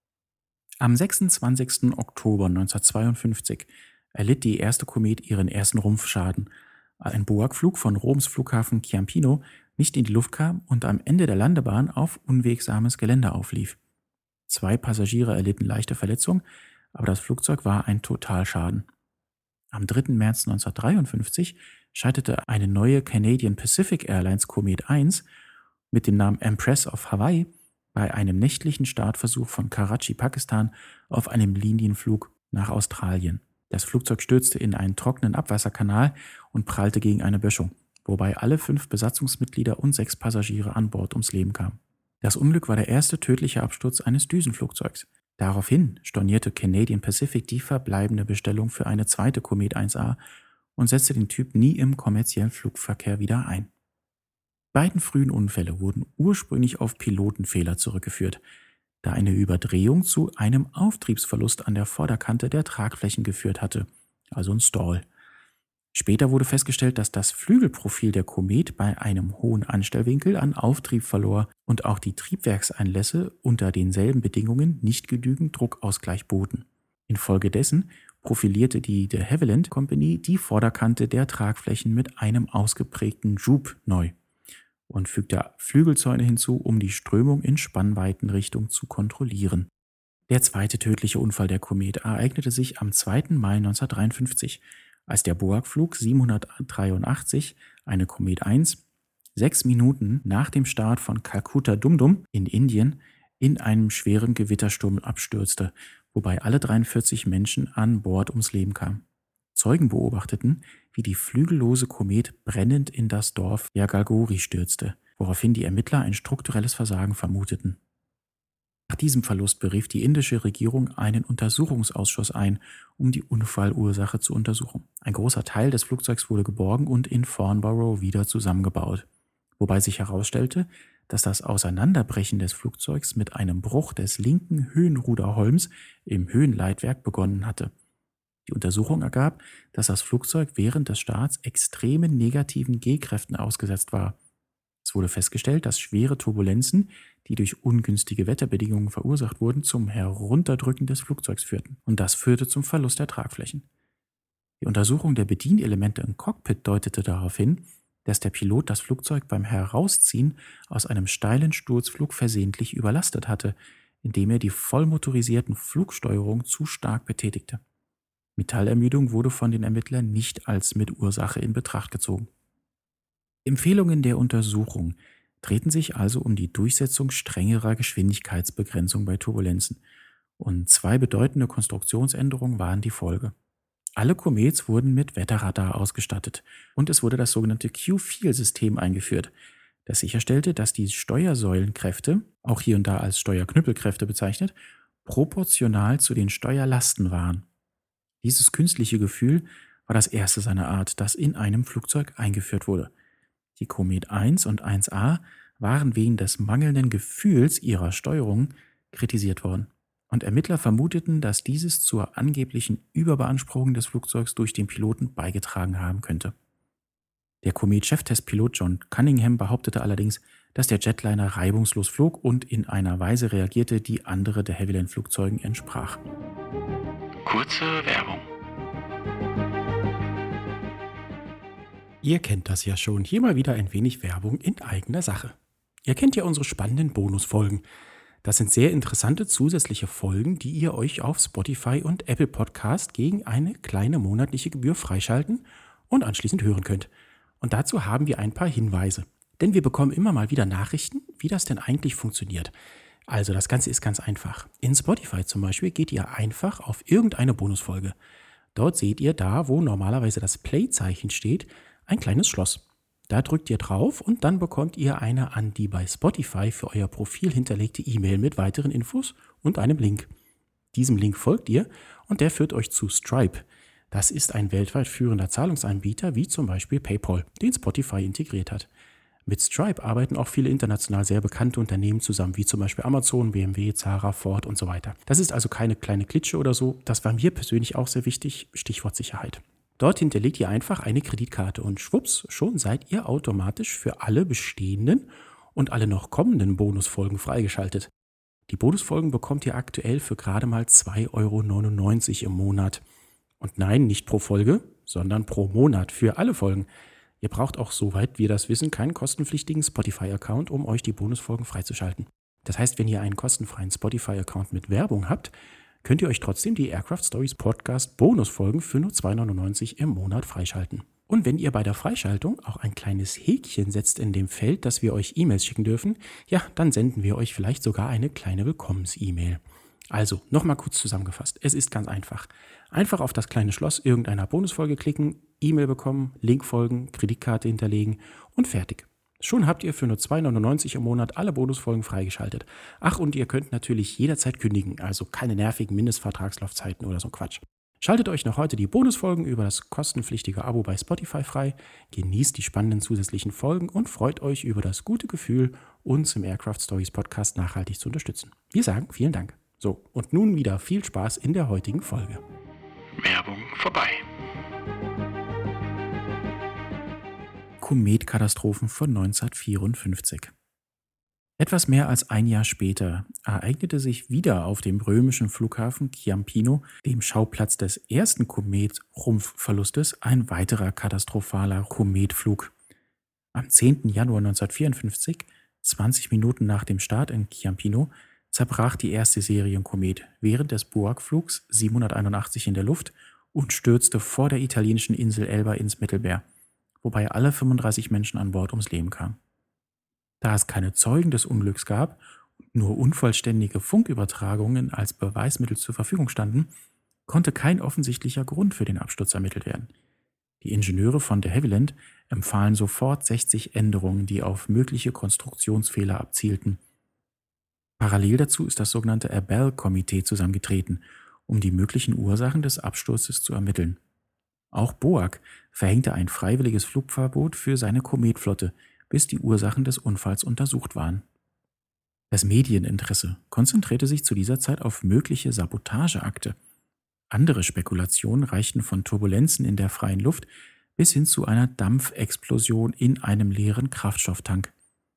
Am sechsundzwanzigsten Oktober neunzehnhundertzweiundfünfzig erlitt die erste Comet ihren ersten Rumpfschaden, als ein Boeing-Flug von Roms Flughafen Ciampino nicht in die Luft kam und am Ende der Landebahn auf unwegsames Gelände auflief. Zwei Passagiere erlitten leichte Verletzungen, aber das Flugzeug war ein Totalschaden. Am dritten März neunzehnhundertdreiundfünfzig scheiterte eine neue Canadian Pacific Airlines Comet eins mit dem Namen Empress of Hawaii bei einem nächtlichen Startversuch von Karachi, Pakistan, auf einem Linienflug nach Australien. Das Flugzeug stürzte in einen trockenen Abwasserkanal und prallte gegen eine Böschung, wobei alle fünf Besatzungsmitglieder und sechs Passagiere an Bord ums Leben kamen. Das Unglück war der erste tödliche Absturz eines Düsenflugzeugs. Daraufhin stornierte Canadian Pacific die verbleibende Bestellung für eine zweite Comet eins A und setzte den Typ nie im kommerziellen Flugverkehr wieder ein. Die beiden frühen Unfälle wurden ursprünglich auf Pilotenfehler zurückgeführt, da eine Überdrehung zu einem Auftriebsverlust an der Vorderkante der Tragflächen geführt hatte, also ein Stall. Später wurde festgestellt, dass das Flügelprofil der Comet bei einem hohen Anstellwinkel an Auftrieb verlor und auch die Triebwerkseinlässe unter denselben Bedingungen nicht genügend Druckausgleich boten. Infolgedessen profilierte die de Havilland Company die Vorderkante der Tragflächen mit einem ausgeprägten Joop neu und fügte Flügelzäune hinzu, um die Strömung in Spannweitenrichtung zu kontrollieren. Der zweite tödliche Unfall der Comet ereignete sich am zweiten Mai neunzehnhundertdreiundfünfzig, als der Boeing-Flug siebenhundertdreiundachtzig, eine Comet eins, sechs Minuten nach dem Start von Calcutta Dum Dum in Indien in einem schweren Gewittersturm abstürzte, wobei alle dreiundvierzig Menschen an Bord ums Leben kamen. Zeugen beobachteten, wie die flügellose Comet brennend in das Dorf Yagalgori stürzte, woraufhin die Ermittler ein strukturelles Versagen vermuteten. Nach diesem Verlust berief die indische Regierung einen Untersuchungsausschuss ein, um die Unfallursache zu untersuchen. Ein großer Teil des Flugzeugs wurde geborgen und in Farnborough wieder zusammengebaut, wobei sich herausstellte, dass das Auseinanderbrechen des Flugzeugs mit einem Bruch des linken Höhenruderholms im Höhenleitwerk begonnen hatte. Die Untersuchung ergab, dass das Flugzeug während des Starts extremen negativen G-Kräften ausgesetzt war. Es wurde festgestellt, dass schwere Turbulenzen, die durch ungünstige Wetterbedingungen verursacht wurden, zum Herunterdrücken des Flugzeugs führten. Und das führte zum Verlust der Tragflächen. Die Untersuchung der Bedienelemente im Cockpit deutete darauf hin, dass der Pilot das Flugzeug beim Herausziehen aus einem steilen Sturzflug versehentlich überlastet hatte, indem er die vollmotorisierten Flugsteuerungen zu stark betätigte. Metallermüdung wurde von den Ermittlern nicht als Mitursache in Betracht gezogen. Empfehlungen der Untersuchung drehten sich also um die Durchsetzung strengerer Geschwindigkeitsbegrenzung bei Turbulenzen, und zwei bedeutende Konstruktionsänderungen waren die Folge. Alle Comets wurden mit Wetterradar ausgestattet und es wurde das sogenannte Q-Feel-System eingeführt, das sicherstellte, dass die Steuersäulenkräfte, auch hier und da als Steuerknüppelkräfte bezeichnet, proportional zu den Steuerlasten waren. Dieses künstliche Gefühl war das erste seiner Art, das in einem Flugzeug eingeführt wurde. Die Comet eins und eins A waren wegen des mangelnden Gefühls ihrer Steuerung kritisiert worden. Und Ermittler vermuteten, dass dieses zur angeblichen Überbeanspruchung des Flugzeugs durch den Piloten beigetragen haben könnte. Der Comet-Cheftestpilot John Cunningham behauptete allerdings, dass der Jetliner reibungslos flog und in einer Weise reagierte, die andere der Havilland-Flugzeugen entsprach. Kurze Werbung. Ihr kennt das ja schon, hier mal wieder ein wenig Werbung in eigener Sache. Ihr kennt ja unsere spannenden Bonusfolgen. Das sind sehr interessante zusätzliche Folgen, die ihr euch auf Spotify und Apple Podcast gegen eine kleine monatliche Gebühr freischalten und anschließend hören könnt. Und dazu haben wir ein paar Hinweise. Denn wir bekommen immer mal wieder Nachrichten, wie das denn eigentlich funktioniert. Also das Ganze ist ganz einfach. In Spotify zum Beispiel geht ihr einfach auf irgendeine Bonusfolge. Dort seht ihr da, wo normalerweise das Play-Zeichen steht, ein kleines Schloss. Da drückt ihr drauf und dann bekommt ihr eine an die bei Spotify für euer Profil hinterlegte E-Mail mit weiteren Infos und einem Link. Diesem Link folgt ihr und der führt euch zu Stripe. Das ist ein weltweit führender Zahlungsanbieter wie zum Beispiel PayPal, den Spotify integriert hat. Mit Stripe arbeiten auch viele international sehr bekannte Unternehmen zusammen, wie zum Beispiel Amazon, B M W, Zara, Ford und so weiter. Das ist also keine kleine Klitsche oder so. Das war mir persönlich auch sehr wichtig, Stichwort Sicherheit. Dort hinterlegt ihr einfach eine Kreditkarte und schwupps, schon seid ihr automatisch für alle bestehenden und alle noch kommenden Bonusfolgen freigeschaltet. Die Bonusfolgen bekommt ihr aktuell für gerade mal zwei Euro neunundneunzig im Monat. Und nein, nicht pro Folge, sondern pro Monat für alle Folgen. Ihr braucht auch, soweit wir das wissen, keinen kostenpflichtigen Spotify-Account, um euch die Bonusfolgen freizuschalten. Das heißt, wenn ihr einen kostenfreien Spotify-Account mit Werbung habt, könnt ihr euch trotzdem die Aircraft Stories Podcast Bonusfolgen für nur zwei Euro neunundneunzig im Monat freischalten. Und wenn ihr bei der Freischaltung auch ein kleines Häkchen setzt in dem Feld, dass wir euch E-Mails schicken dürfen, ja, dann senden wir euch vielleicht sogar eine kleine Willkommens-E-Mail. Also, nochmal kurz zusammengefasst. Es ist ganz einfach. Einfach auf das kleine Schloss irgendeiner Bonusfolge klicken, E-Mail bekommen, Link folgen, Kreditkarte hinterlegen und fertig. Schon habt ihr für nur zwei Euro neunundneunzig im Monat alle Bonusfolgen freigeschaltet. Ach, und ihr könnt natürlich jederzeit kündigen, also keine nervigen Mindestvertragslaufzeiten oder so Quatsch. Schaltet euch noch heute die Bonusfolgen über das kostenpflichtige Abo bei Spotify frei, genießt die spannenden zusätzlichen Folgen und freut euch über das gute Gefühl, uns im Aircraft Stories Podcast nachhaltig zu unterstützen. Wir sagen vielen Dank. So, und nun wieder viel Spaß in der heutigen Folge. Werbung vorbei. Kometkatastrophen von neunzehnhundertvierundfünfzig. Etwas mehr als ein Jahr später ereignete sich wieder auf dem römischen Flughafen Ciampino, dem Schauplatz des ersten Komet-Rumpfverlustes, ein weiterer katastrophaler Kometflug. Am zehnten Januar neunzehnhundertvierundfünfzig, zwanzig Minuten nach dem Start in Ciampino, zerbrach die erste Serienkomet während des Boag-Flugs siebenhunderteinundachtzig in der Luft und stürzte vor der italienischen Insel Elba ins Mittelmeer, wobei alle fünfunddreißig Menschen an Bord ums Leben kamen. Da es keine Zeugen des Unglücks gab und nur unvollständige Funkübertragungen als Beweismittel zur Verfügung standen, konnte kein offensichtlicher Grund für den Absturz ermittelt werden. Die Ingenieure von de Havilland empfahlen sofort sechzig Änderungen, die auf mögliche Konstruktionsfehler abzielten. Parallel dazu ist das sogenannte Abell-Komitee zusammengetreten, um die möglichen Ursachen des Absturzes zu ermitteln. Auch Boag verhängte ein freiwilliges Flugverbot für seine Kometflotte, bis die Ursachen des Unfalls untersucht waren. Das Medieninteresse konzentrierte sich zu dieser Zeit auf mögliche Sabotageakte. Andere Spekulationen reichten von Turbulenzen in der freien Luft bis hin zu einer Dampfexplosion in einem leeren Kraftstofftank.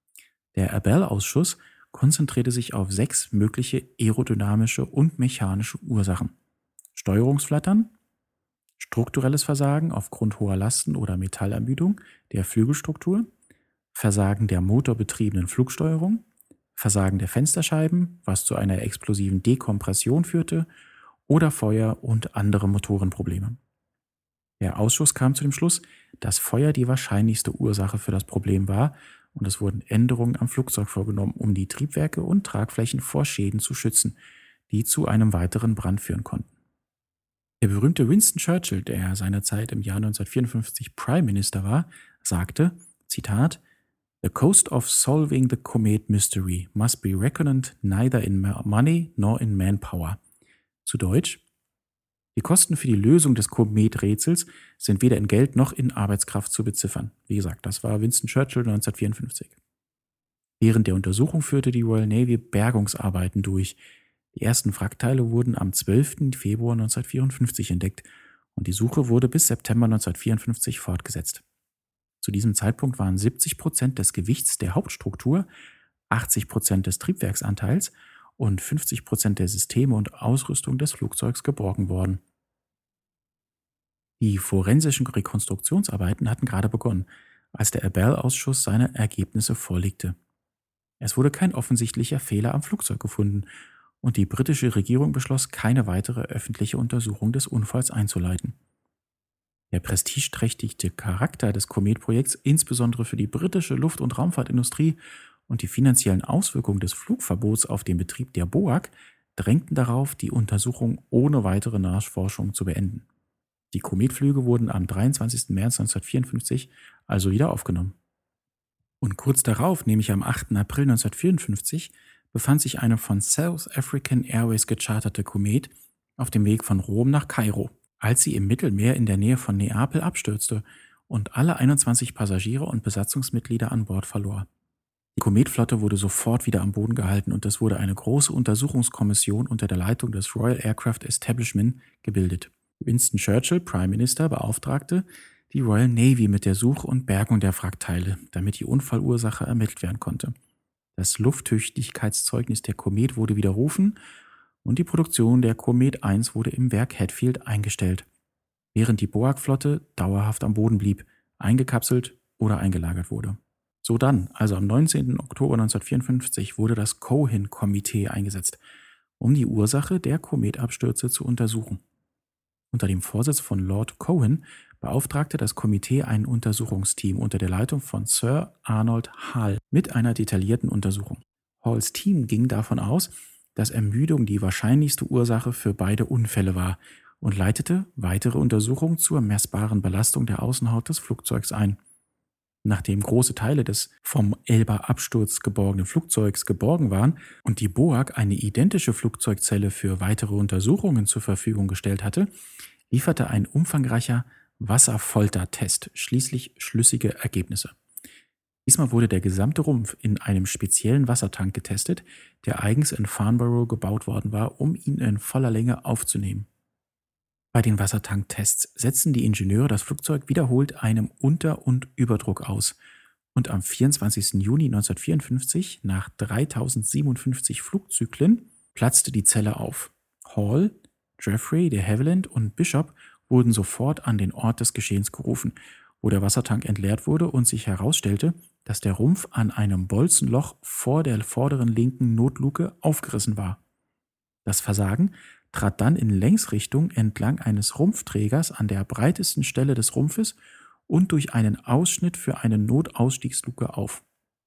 Der Abell-Ausschuss konzentrierte sich auf sechs mögliche aerodynamische und mechanische Ursachen: Steuerungsflattern, strukturelles Versagen aufgrund hoher Lasten oder Metallermüdung der Flügelstruktur, Versagen der motorbetriebenen Flugsteuerung, Versagen der Fensterscheiben, was zu einer explosiven Dekompression führte, oder Feuer und andere Motorenprobleme. Der Ausschuss kam zu dem Schluss, dass Feuer die wahrscheinlichste Ursache für das Problem war, und es wurden Änderungen am Flugzeug vorgenommen, um die Triebwerke und Tragflächen vor Schäden zu schützen, die zu einem weiteren Brand führen konnten. Der berühmte Winston Churchill, der seinerzeit im Jahr neunzehnhundertvierundfünfzig Prime Minister war, sagte, Zitat, "The cost of solving the comet mystery must be reckoned neither in money nor in manpower." Zu Deutsch: Die Kosten für die Lösung des Komet-Rätsels sind weder in Geld noch in Arbeitskraft zu beziffern. Wie gesagt, das war Winston Churchill neunzehnhundertvierundfünfzig. Während der Untersuchung führte die Royal Navy Bergungsarbeiten durch. Die ersten Wrackteile wurden am zwölften Februar neunzehnhundertvierundfünfzig entdeckt und die Suche wurde bis September neunzehnhundertvierundfünfzig fortgesetzt. Zu diesem Zeitpunkt waren siebzig Prozent des Gewichts der Hauptstruktur, achtzig Prozent des Triebwerksanteils und fünfzig Prozent der Systeme und Ausrüstung des Flugzeugs geborgen worden. Die forensischen Rekonstruktionsarbeiten hatten gerade begonnen, als der Abell-Ausschuss seine Ergebnisse vorlegte. Es wurde kein offensichtlicher Fehler am Flugzeug gefunden und die britische Regierung beschloss, keine weitere öffentliche Untersuchung des Unfalls einzuleiten. Der prestigeträchtige Charakter des Komet-Projekts, insbesondere für die britische Luft- und Raumfahrtindustrie, und die finanziellen Auswirkungen des Flugverbots auf den Betrieb der BOAG drängten darauf, die Untersuchung ohne weitere Nachforschung zu beenden. Die Kometflüge wurden am dreiundzwanzigsten März neunzehnhundertvierundfünfzig also wieder aufgenommen. Und kurz darauf, nämlich am achten April neunzehnhundertvierundfünfzig, befand sich eine von South African Airways gecharterte Komet auf dem Weg von Rom nach Kairo, als sie im Mittelmeer in der Nähe von Neapel abstürzte und alle einundzwanzig Passagiere und Besatzungsmitglieder an Bord verlor. Die Kometflotte wurde sofort wieder am Boden gehalten und es wurde eine große Untersuchungskommission unter der Leitung des Royal Aircraft Establishment gebildet. Winston Churchill, Prime Minister, beauftragte die Royal Navy mit der Suche und Bergung der Wrackteile, damit die Unfallursache ermittelt werden konnte. Das Lufttüchtigkeitszeugnis der Komet wurde widerrufen und die Produktion der Komet eins wurde im Werk Hatfield eingestellt, während die BOAG-Flotte dauerhaft am Boden blieb, eingekapselt oder eingelagert wurde. So dann, also am neunzehnten Oktober neunzehnhundertvierundfünfzig, wurde das Cohen-Komitee eingesetzt, um die Ursache der Kometabstürze zu untersuchen. Unter dem Vorsitz von Lord Cohen beauftragte das Komitee ein Untersuchungsteam unter der Leitung von Sir Arnold Hall mit einer detaillierten Untersuchung. Halls Team ging davon aus, dass Ermüdung die wahrscheinlichste Ursache für beide Unfälle war und leitete weitere Untersuchungen zur messbaren Belastung der Außenhaut des Flugzeugs ein. Nachdem große Teile des vom Elba-Absturz geborgenen Flugzeugs geborgen waren und die BOAG eine identische Flugzeugzelle für weitere Untersuchungen zur Verfügung gestellt hatte, lieferte ein umfangreicher Wasserfoltertest schließlich schlüssige Ergebnisse. Diesmal wurde der gesamte Rumpf in einem speziellen Wassertank getestet, der eigens in Farnborough gebaut worden war, um ihn in voller Länge aufzunehmen. Bei den Wassertanktests setzten die Ingenieure das Flugzeug wiederholt einem Unter- und Überdruck aus und am vierundzwanzigsten Juni neunzehnhundertvierundfünfzig, nach dreitausendsiebenundfünfzig Flugzyklen, platzte die Zelle auf. Hall, Jeffrey, de Havilland und Bishop wurden sofort an den Ort des Geschehens gerufen, wo der Wassertank entleert wurde und sich herausstellte, dass der Rumpf an einem Bolzenloch vor der vorderen linken Notluke aufgerissen war. Das Versagen trat dann in Längsrichtung entlang eines Rumpfträgers an der breitesten Stelle des Rumpfes und durch einen Ausschnitt für eine Notausstiegsluke auf.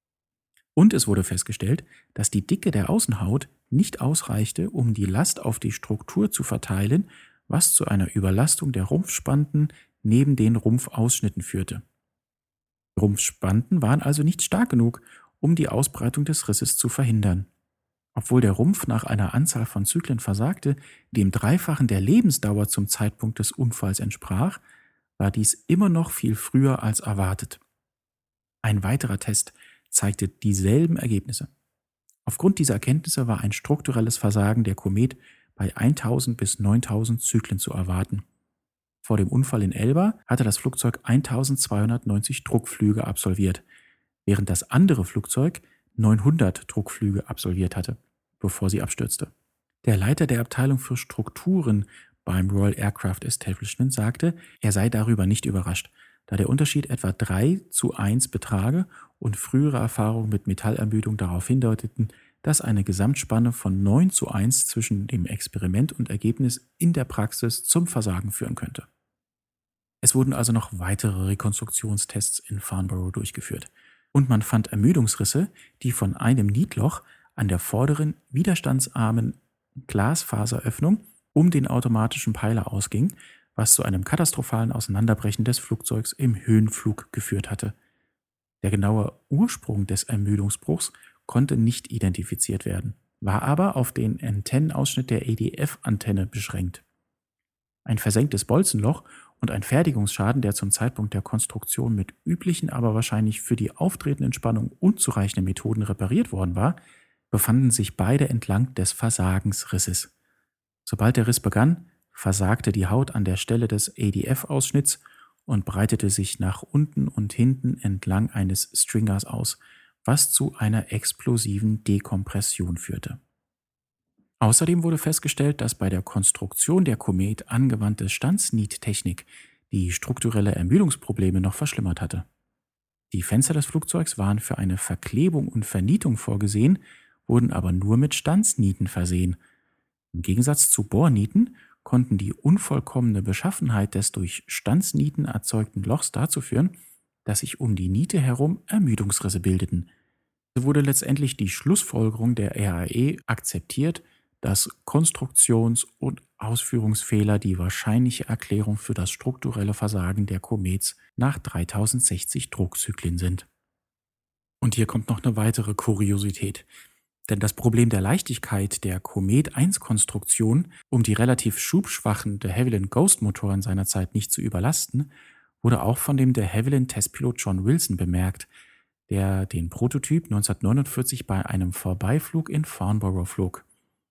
Und es wurde festgestellt, dass die Dicke der Außenhaut nicht ausreichte, um die Last auf die Struktur zu verteilen, was zu einer Überlastung der Rumpfspanten neben den Rumpfausschnitten führte. Die Rumpfspanten waren also nicht stark genug, um die Ausbreitung des Risses zu verhindern. Obwohl der Rumpf nach einer Anzahl von Zyklen versagte, dem Dreifachen der Lebensdauer zum Zeitpunkt des Unfalls entsprach, war dies immer noch viel früher als erwartet. Ein weiterer Test zeigte dieselben Ergebnisse. Aufgrund dieser Erkenntnisse war ein strukturelles Versagen der Komet bei eintausend bis neuntausend Zyklen zu erwarten. Vor dem Unfall in Elba hatte das Flugzeug eintausendzweihundertneunzig Druckflüge absolviert, während das andere Flugzeug, neunhundert Druckflüge absolviert hatte, bevor sie abstürzte. Der Leiter der Abteilung für Strukturen beim Royal Aircraft Establishment sagte, er sei darüber nicht überrascht, da der Unterschied etwa drei zu eins betrage und frühere Erfahrungen mit Metallermüdung darauf hindeuteten, dass eine Gesamtspanne von neun zu eins zwischen dem Experiment und Ergebnis in der Praxis zum Versagen führen könnte. Es wurden also noch weitere Rekonstruktionstests in Farnborough durchgeführt und man fand Ermüdungsrisse, die von einem Nietloch an der vorderen, widerstandsarmen Glasfaseröffnung um den automatischen Peiler ausging, was zu einem katastrophalen Auseinanderbrechen des Flugzeugs im Höhenflug geführt hatte. Der genaue Ursprung des Ermüdungsbruchs konnte nicht identifiziert werden, war aber auf den Antennenausschnitt der A D F-Antenne beschränkt. Ein versenktes Bolzenloch und ein Fertigungsschaden, der zum Zeitpunkt der Konstruktion mit üblichen, aber wahrscheinlich für die auftretenden Spannungen unzureichenden Methoden repariert worden war, befanden sich beide entlang des Versagensrisses. Sobald der Riss begann, versagte die Haut an der Stelle des A D F-Ausschnitts und breitete sich nach unten und hinten entlang eines Stringers aus, was zu einer explosiven Dekompression führte. Außerdem wurde festgestellt, dass bei der Konstruktion der Komet angewandte Stanzniettechnik die strukturelle Ermüdungsprobleme noch verschlimmert hatte. Die Fenster des Flugzeugs waren für eine Verklebung und Vernietung vorgesehen, wurden aber nur mit Stanznieten versehen. Im Gegensatz zu Bohrnieten konnten die unvollkommene Beschaffenheit des durch Stanznieten erzeugten Lochs dazu führen, dass sich um die Niete herum Ermüdungsrisse bildeten. So wurde letztendlich die Schlussfolgerung der R A E akzeptiert, dass Konstruktions- und Ausführungsfehler die wahrscheinliche Erklärung für das strukturelle Versagen der Komets nach dreitausendsechzig Druckzyklen sind. Und hier kommt noch eine weitere Kuriosität. Denn das Problem der Leichtigkeit der Komet eins Konstruktion, um die relativ schubschwachen de Havilland Ghost-Motoren seiner Zeit nicht zu überlasten, wurde auch von dem de Havilland-Testpilot John Wilson bemerkt, der den Prototyp neunzehnhundertneunundvierzig bei einem Vorbeiflug in Farnborough flog.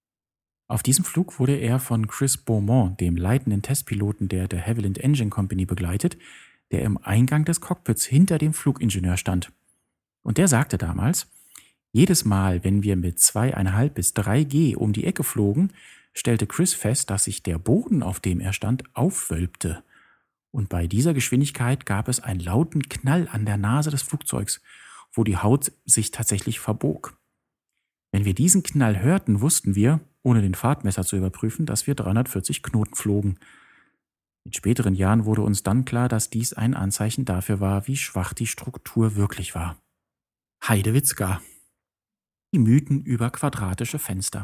Auf diesem Flug wurde er von Chris Beaumont, dem leitenden Testpiloten der de Havilland Engine Company, begleitet, der im Eingang des Cockpits hinter dem Flugingenieur stand. Und der sagte damals: Jedes Mal, wenn wir mit zwei Komma fünf bis drei G um die Ecke flogen, stellte Chris fest, dass sich der Boden, auf dem er stand, aufwölbte. Und bei dieser Geschwindigkeit gab es einen lauten Knall an der Nase des Flugzeugs, wo die Haut sich tatsächlich verbog. Wenn wir diesen Knall hörten, wussten wir, ohne den Fahrtmesser zu überprüfen, dass wir dreihundertvierzig Knoten flogen. In späteren Jahren wurde uns dann klar, dass dies ein Anzeichen dafür war, wie schwach die Struktur wirklich war. Heidewitzka. Die Mythen über quadratische Fenster.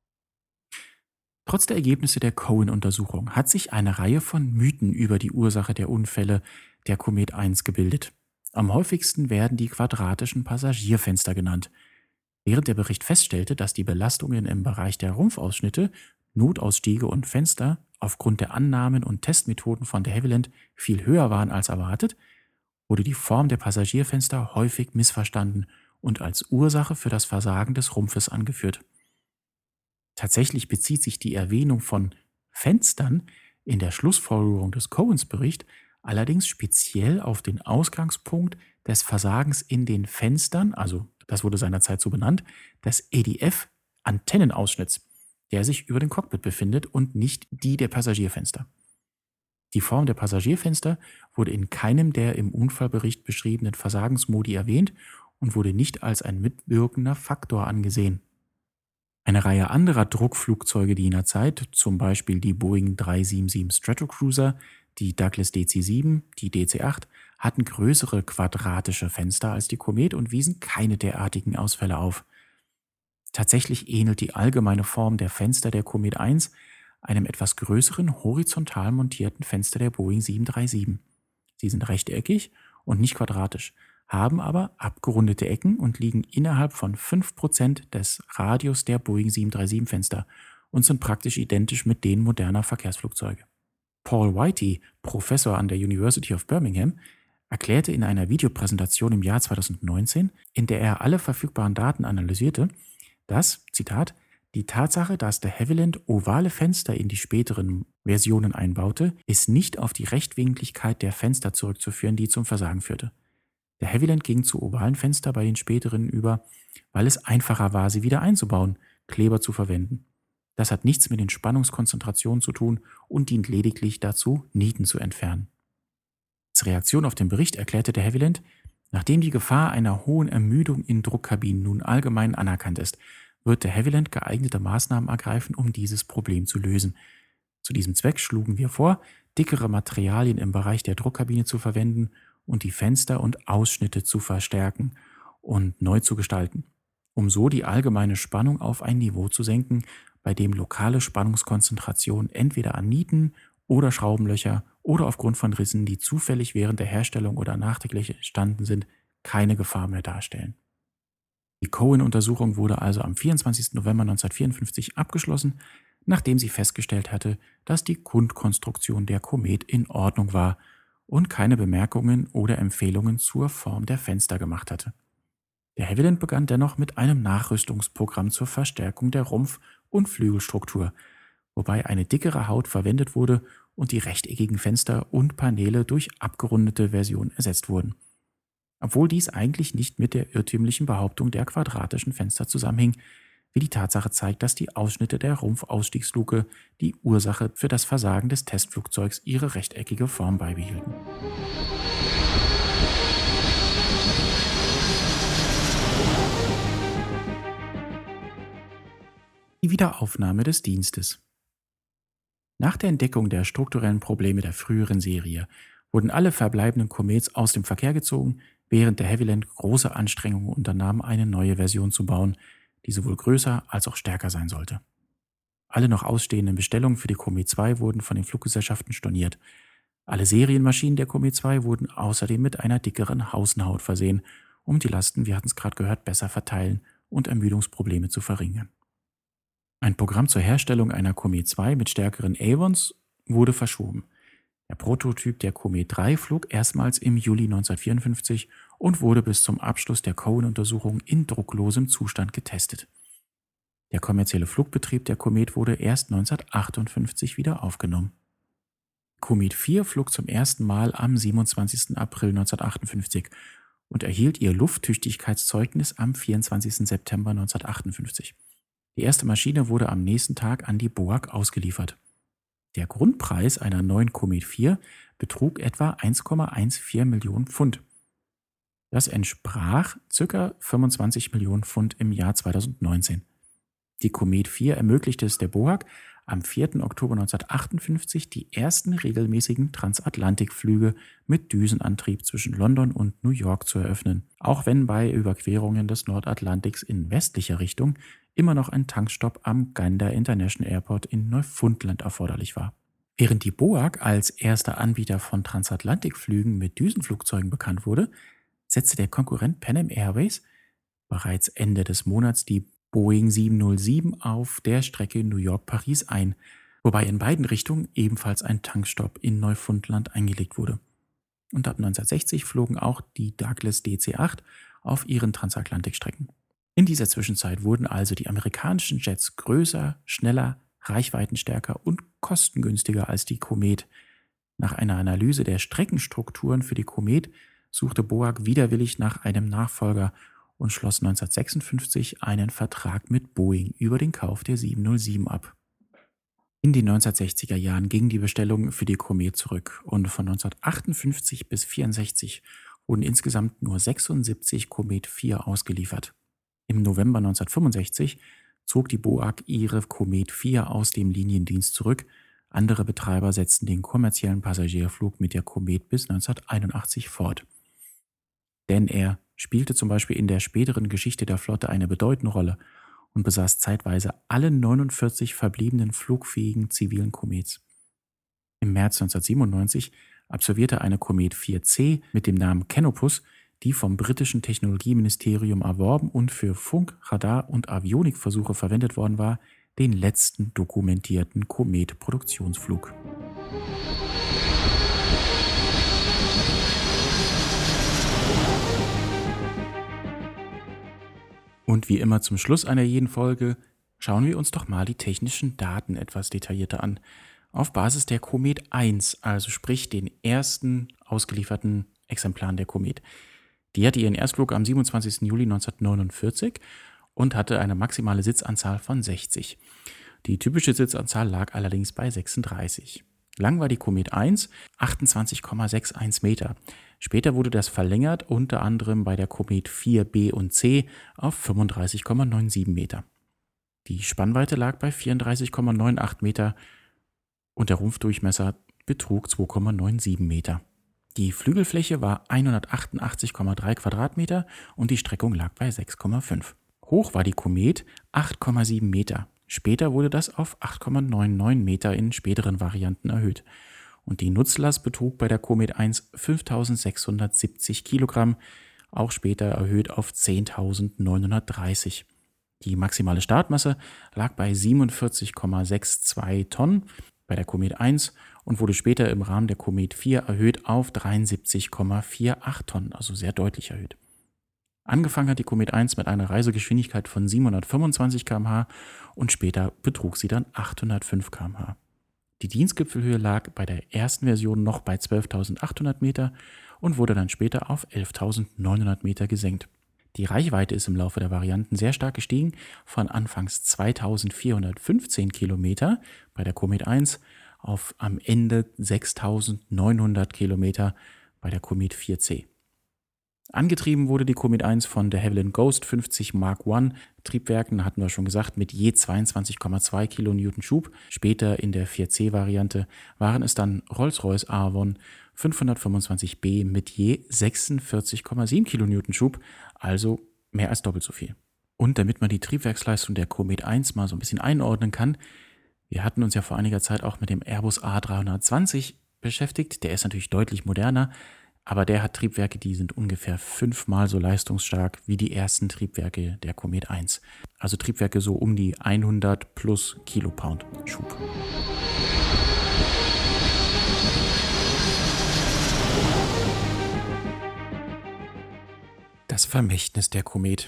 Trotz der Ergebnisse der Cohen-Untersuchung hat sich eine Reihe von Mythen über die Ursache der Unfälle der Komet eins gebildet. Am häufigsten werden die quadratischen Passagierfenster genannt. Während der Bericht feststellte, dass die Belastungen im Bereich der Rumpfausschnitte, Notausstiege und Fenster aufgrund der Annahmen und Testmethoden von de Havilland viel höher waren als erwartet, wurde die Form der Passagierfenster häufig missverstanden und als Ursache für das Versagen des Rumpfes angeführt. Tatsächlich bezieht sich die Erwähnung von Fenstern in der Schlussfolgerung des Cohens-Bericht allerdings speziell auf den Ausgangspunkt des Versagens in den Fenstern, also das wurde seinerzeit so benannt, des A D F-Antennenausschnitts, der sich über dem Cockpit befindet und nicht die der Passagierfenster. Die Form der Passagierfenster wurde in keinem der im Unfallbericht beschriebenen Versagensmodi erwähnt und wurde nicht als ein mitwirkender Faktor angesehen. Eine Reihe anderer Druckflugzeuge jener Zeit, zum Beispiel die Boeing drei sieben sieben Stratocruiser, die Douglas D C sieben, die D C acht, hatten größere quadratische Fenster als die Komet und wiesen keine derartigen Ausfälle auf. Tatsächlich ähnelt die allgemeine Form der Fenster der Komet eins einem etwas größeren horizontal montierten Fenster der Boeing sieben drei sieben. Sie sind rechteckig und nicht quadratisch, haben aber abgerundete Ecken und liegen innerhalb von fünf Prozent des Radius der Boeing sieben drei sieben Fenster und sind praktisch identisch mit denen moderner Verkehrsflugzeuge. Paul Whitey, Professor an der University of Birmingham, erklärte in einer Videopräsentation im Jahr zweitausendneunzehn, in der er alle verfügbaren Daten analysierte, dass, Zitat, die Tatsache, dass de Havilland ovale Fenster in die späteren Versionen einbaute, ist nicht auf die Rechtwinkligkeit der Fenster zurückzuführen, die zum Versagen führte. Der Havilland ging zu ovalen Fenster bei den späteren über, weil es einfacher war, sie wieder einzubauen, Kleber zu verwenden. Das hat nichts mit den Spannungskonzentrationen zu tun und dient lediglich dazu, Nieten zu entfernen. Als Reaktion auf den Bericht erklärte der Havilland, nachdem die Gefahr einer hohen Ermüdung in Druckkabinen nun allgemein anerkannt ist, wird der Havilland geeignete Maßnahmen ergreifen, um dieses Problem zu lösen. Zu diesem Zweck schlugen wir vor, dickere Materialien im Bereich der Druckkabine zu verwenden und die Fenster und Ausschnitte zu verstärken und neu zu gestalten, um so die allgemeine Spannung auf ein Niveau zu senken, bei dem lokale Spannungskonzentrationen entweder an Nieten oder Schraubenlöcher oder aufgrund von Rissen, die zufällig während der Herstellung oder nachträglich entstanden sind, keine Gefahr mehr darstellen. Die Cohen-Untersuchung wurde also am vierundzwanzigsten November neunzehnhundertvierundfünfzig abgeschlossen, nachdem sie festgestellt hatte, dass die Grundkonstruktion der Komet in Ordnung war und keine Bemerkungen oder Empfehlungen zur Form der Fenster gemacht hatte. Der Havilland begann dennoch mit einem Nachrüstungsprogramm zur Verstärkung der Rumpf- und Flügelstruktur, wobei eine dickere Haut verwendet wurde und die rechteckigen Fenster und Paneele durch abgerundete Versionen ersetzt wurden. Obwohl dies eigentlich nicht mit der irrtümlichen Behauptung der quadratischen Fenster zusammenhing, wie die Tatsache zeigt, dass die Ausschnitte der Rumpfausstiegsluke die Ursache für das Versagen des Testflugzeugs ihre rechteckige Form beibehielten. Die Wiederaufnahme des Dienstes. Nach der Entdeckung der strukturellen Probleme der früheren Serie wurden alle verbleibenden Komets aus dem Verkehr gezogen, während der Havilland große Anstrengungen unternahm, eine neue Version zu bauen, die sowohl größer als auch stärker sein sollte. Alle noch ausstehenden Bestellungen für die Comet zwei wurden von den Fluggesellschaften storniert. Alle Serienmaschinen der Comet zwei wurden außerdem mit einer dickeren Außenhaut versehen, um die Lasten, wir hatten es gerade gehört, besser verteilen und Ermüdungsprobleme zu verringern. Ein Programm zur Herstellung einer Comet zwei mit stärkeren Avons wurde verschoben. Der Prototyp der Comet drei flog erstmals im Juli neunzehnhundertvierundfünfzig und wurde bis zum Abschluss der Cohen-Untersuchung in drucklosem Zustand getestet. Der kommerzielle Flugbetrieb der Comet wurde erst neunzehnhundertachtundfünfzig wieder aufgenommen. Comet vier flog zum ersten Mal am siebenundzwanzigsten April neunzehnhundertachtundfünfzig und erhielt ihr Lufttüchtigkeitszeugnis am vierundzwanzigsten September neunzehnhundertachtundfünfzig. Die erste Maschine wurde am nächsten Tag an die B O A C ausgeliefert. Der Grundpreis einer neuen Comet vier betrug etwa eins Komma vierzehn Millionen Pfund. Das entsprach ca. fünfundzwanzig Millionen Pfund im Jahr zweitausendneunzehn. Die Comet vier ermöglichte es der B O A C, am vierten Oktober neunzehnhundertachtundfünfzig die ersten regelmäßigen Transatlantikflüge mit Düsenantrieb zwischen London und New York zu eröffnen, auch wenn bei Überquerungen des Nordatlantiks in westlicher Richtung immer noch ein Tankstopp am Gander International Airport in Neufundland erforderlich war. Während die B O A C als erster Anbieter von Transatlantikflügen mit Düsenflugzeugen bekannt wurde, setzte der Konkurrent Pan Am Airways bereits Ende des Monats die Boeing sieben null sieben auf der Strecke New York-Paris ein, wobei in beiden Richtungen ebenfalls ein Tankstopp in Neufundland eingelegt wurde. Und ab neunzehnhundertsechzig flogen auch die Douglas D C acht auf ihren Transatlantikstrecken. In dieser Zwischenzeit wurden also die amerikanischen Jets größer, schneller, reichweitenstärker und kostengünstiger als die Comet. Nach einer Analyse der Streckenstrukturen für die Comet suchte B O A C widerwillig nach einem Nachfolger und schloss neunzehnhundertsechsundfünfzig einen Vertrag mit Boeing über den Kauf der sieben null sieben ab. In den neunzehnhundertsechziger Jahren ging die Bestellung für die Comet zurück und von neunzehnhundertachtundfünfzig bis neunzehnhundertvierundsechzig wurden insgesamt nur sechsundsiebzig Comet vier ausgeliefert. Im November neunzehnhundertfünfundsechzig zog die B O A C ihre Comet vier aus dem Liniendienst zurück. Andere Betreiber setzten den kommerziellen Passagierflug mit der Comet bis neunzehnhunderteinundachtzig fort. Dan Air spielte zum Beispiel in der späteren Geschichte der Flotte eine bedeutende Rolle und besaß zeitweise alle neunundvierzig verbliebenen flugfähigen zivilen Comets. Im März neunzehnhundertsiebenundneunzig absolvierte eine Comet vier C mit dem Namen Canopus, die vom britischen Technologieministerium erworben und für Funk-, Radar- und Avionikversuche verwendet worden war, den letzten dokumentierten Comet-Produktionsflug. Und wie immer zum Schluss einer jeden Folge schauen wir uns doch mal die technischen Daten etwas detaillierter an. Auf Basis der Comet eins, also sprich den ersten ausgelieferten Exemplaren der Comet. Die hatte ihren Erstflug am siebenundzwanzigsten Juli neunzehnhundertneunundvierzig und hatte eine maximale Sitzanzahl von sechzig. Die typische Sitzanzahl lag allerdings bei sechsunddreißig. Lang war die Komet eins, achtundzwanzig Komma einundsechzig Meter. Später wurde das verlängert, unter anderem bei der Komet vier b und c auf fünfunddreißig Komma siebenundneunzig Meter. Die Spannweite lag bei vierunddreißig Komma achtundneunzig Meter und der Rumpfdurchmesser betrug zwei Komma siebenundneunzig Meter. Die Flügelfläche war hundertachtundachtzig Komma drei Quadratmeter und die Streckung lag bei sechs Komma fünf. Hoch war die Komet acht Komma sieben Meter. Später wurde das auf acht Komma neunundneunzig Meter in späteren Varianten erhöht. Und die Nutzlast betrug bei der Komet eins fünftausendsechshundertsiebzig Kilogramm, auch später erhöht auf zehntausendneunhundertdreißig. Die maximale Startmasse lag bei siebenundvierzig Komma zweiundsechzig Tonnen bei der Komet eins und wurde später im Rahmen der Komet vier erhöht auf dreiundsiebzig Komma achtzig Tonnen, also sehr deutlich erhöht. Angefangen hat die Komet eins mit einer Reisegeschwindigkeit von siebenhundertfünfundzwanzig Kilometer pro Stunde und später betrug sie dann achthundertfünf Kilometer pro Stunde. Die Dienstgipfelhöhe lag bei der ersten Version noch bei zwölftausendachthundert Meter und wurde dann später auf elftausendneunhundert Meter gesenkt. Die Reichweite ist im Laufe der Varianten sehr stark gestiegen, von anfangs zweitausendvierhundertfünfzehn Kilometer bei der Komet eins auf am Ende sechstausendneunhundert Kilometer bei der Komet vier c. Angetrieben wurde die Komet eins von de Havilland Ghost fünfzig Mark eins Triebwerken, hatten wir schon gesagt, mit je zweiundzwanzig Komma zwei Kilonewton Schub. Später in der vier c Variante waren es dann Rolls-Royce Avon fünfhundertfünfundzwanzig B mit je sechsundvierzig Komma sieben Kilonewton Schub, also mehr als doppelt so viel. Und damit man die Triebwerksleistung der Komet eins mal so ein bisschen einordnen kann, wir hatten uns ja vor einiger Zeit auch mit dem Airbus A dreihundertzwanzig beschäftigt, der ist natürlich deutlich moderner, aber der hat Triebwerke, die sind ungefähr fünfmal so leistungsstark wie die ersten Triebwerke der Komet eins. Also Triebwerke so um die hundert plus Kilopound Schub. Das Vermächtnis der Komet.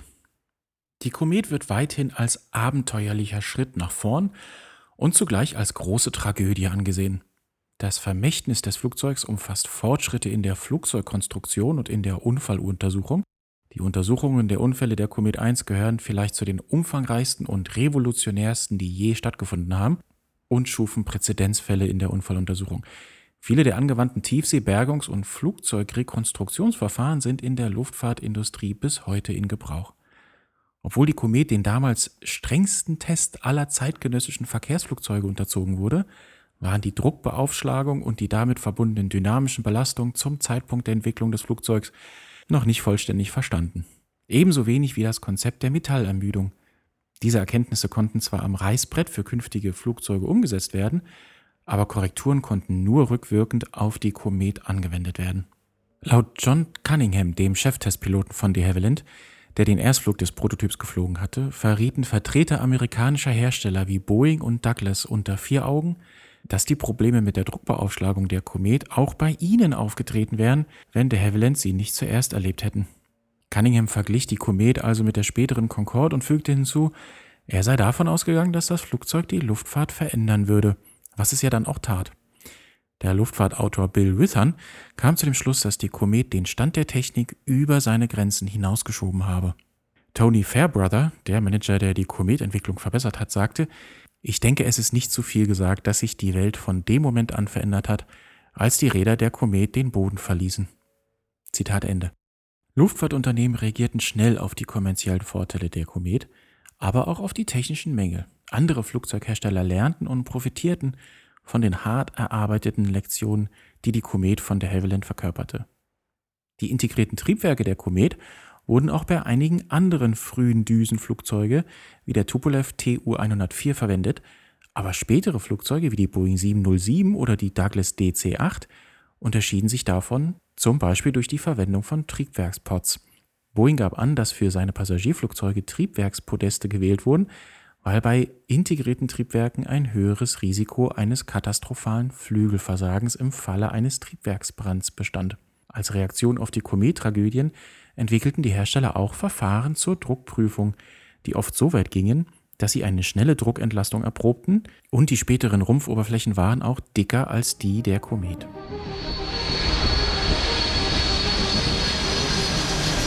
Die Komet wird weithin als abenteuerlicher Schritt nach vorn und zugleich als große Tragödie angesehen. Das Vermächtnis des Flugzeugs umfasst Fortschritte in der Flugzeugkonstruktion und in der Unfalluntersuchung. Die Untersuchungen der Unfälle der Komet eins gehören vielleicht zu den umfangreichsten und revolutionärsten, die je stattgefunden haben, und schufen Präzedenzfälle in der Unfalluntersuchung. Viele der angewandten Tiefsee-, Bergungs- und Flugzeugrekonstruktionsverfahren sind in der Luftfahrtindustrie bis heute in Gebrauch. Obwohl die Komet den damals strengsten Test aller zeitgenössischen Verkehrsflugzeuge unterzogen wurde, waren die Druckbeaufschlagung und die damit verbundenen dynamischen Belastungen zum Zeitpunkt der Entwicklung des Flugzeugs noch nicht vollständig verstanden. Ebenso wenig wie das Konzept der Metallermüdung. Diese Erkenntnisse konnten zwar am Reißbrett für künftige Flugzeuge umgesetzt werden, aber Korrekturen konnten nur rückwirkend auf die Komet angewendet werden. Laut John Cunningham, dem Cheftestpiloten von de Havilland, der den Erstflug des Prototyps geflogen hatte, verrieten Vertreter amerikanischer Hersteller wie Boeing und Douglas unter vier Augen, dass die Probleme mit der Druckbeaufschlagung der Komet auch bei ihnen aufgetreten wären, wenn de Havilland sie nicht zuerst erlebt hätten. Cunningham verglich die Komet also mit der späteren Concorde und fügte hinzu, er sei davon ausgegangen, dass das Flugzeug die Luftfahrt verändern würde, was es ja dann auch tat. Der Luftfahrtautor Bill Withern kam zu dem Schluss, dass die Komet den Stand der Technik über seine Grenzen hinausgeschoben habe. Tony Fairbrother, der Manager, der die Kometentwicklung verbessert hat, sagte, ich denke, es ist nicht zu viel gesagt, dass sich die Welt von dem Moment an verändert hat, als die Räder der Komet den Boden verließen. Zitat Ende. Luftfahrtunternehmen reagierten schnell auf die kommerziellen Vorteile der Komet, aber auch auf die technischen Mängel. Andere Flugzeughersteller lernten und profitierten von den hart erarbeiteten Lektionen, die die Komet von de Havilland verkörperte. Die integrierten Triebwerke der Komet wurden auch bei einigen anderen frühen Düsenflugzeuge wie der Tupolev T U hundertvier verwendet, aber spätere Flugzeuge wie die Boeing sieben null sieben oder die Douglas D C acht unterschieden sich davon zum Beispiel durch die Verwendung von Triebwerkspods. Boeing gab an, dass für seine Passagierflugzeuge Triebwerkspodeste gewählt wurden, weil bei integrierten Triebwerken ein höheres Risiko eines katastrophalen Flügelversagens im Falle eines Triebwerksbrands bestand. Als Reaktion auf die Komet-Tragödien entwickelten die Hersteller auch Verfahren zur Druckprüfung, die oft so weit gingen, dass sie eine schnelle Druckentlastung erprobten und die späteren Rumpfoberflächen waren auch dicker als die der Komet.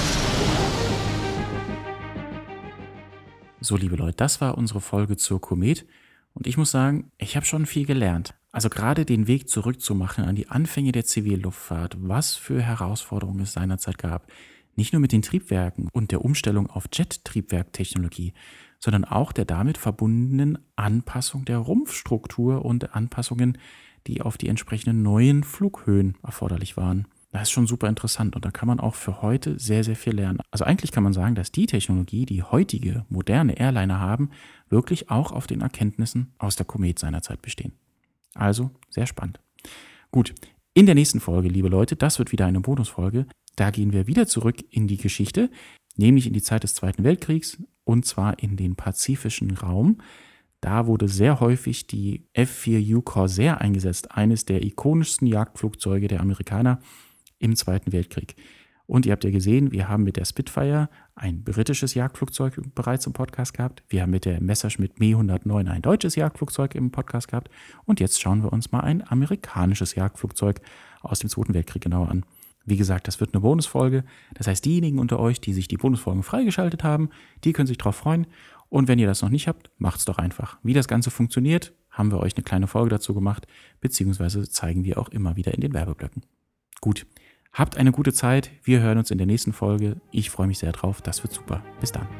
So, liebe Leute, das war unsere Folge zur Komet. Und ich muss sagen, ich habe schon viel gelernt. Also gerade den Weg zurückzumachen an die Anfänge der Zivilluftfahrt, was für Herausforderungen es seinerzeit gab. Nicht nur mit den Triebwerken und der Umstellung auf Jet-Triebwerktechnologie, sondern auch der damit verbundenen Anpassung der Rumpfstruktur und Anpassungen, die auf die entsprechenden neuen Flughöhen erforderlich waren. Das ist schon super interessant und da kann man auch für heute sehr, sehr viel lernen. Also eigentlich kann man sagen, dass die Technologie, die heutige moderne Airliner haben, wirklich auch auf den Erkenntnissen aus der Komet seinerzeit bestehen. Also sehr spannend. Gut, in der nächsten Folge, liebe Leute, das wird wieder eine Bonusfolge. Da gehen wir wieder zurück in die Geschichte, nämlich in die Zeit des Zweiten Weltkriegs und zwar in den pazifischen Raum. Da wurde sehr häufig die F vier U Corsair eingesetzt, eines der ikonischsten Jagdflugzeuge der Amerikaner im Zweiten Weltkrieg. Und ihr habt ja gesehen, wir haben mit der Spitfire ein britisches Jagdflugzeug bereits im Podcast gehabt. Wir haben mit der Messerschmitt Me hundertneun ein deutsches Jagdflugzeug im Podcast gehabt. Und jetzt schauen wir uns mal ein amerikanisches Jagdflugzeug aus dem Zweiten Weltkrieg genauer an. Wie gesagt, das wird eine Bonusfolge. Das heißt, diejenigen unter euch, die sich die Bonusfolgen freigeschaltet haben, die können sich darauf freuen. Und wenn ihr das noch nicht habt, macht's doch einfach. Wie das Ganze funktioniert, haben wir euch eine kleine Folge dazu gemacht, beziehungsweise zeigen wir auch immer wieder in den Werbeblöcken. Gut. Habt eine gute Zeit. Wir hören uns in der nächsten Folge. Ich freue mich sehr drauf. Das wird super. Bis dann.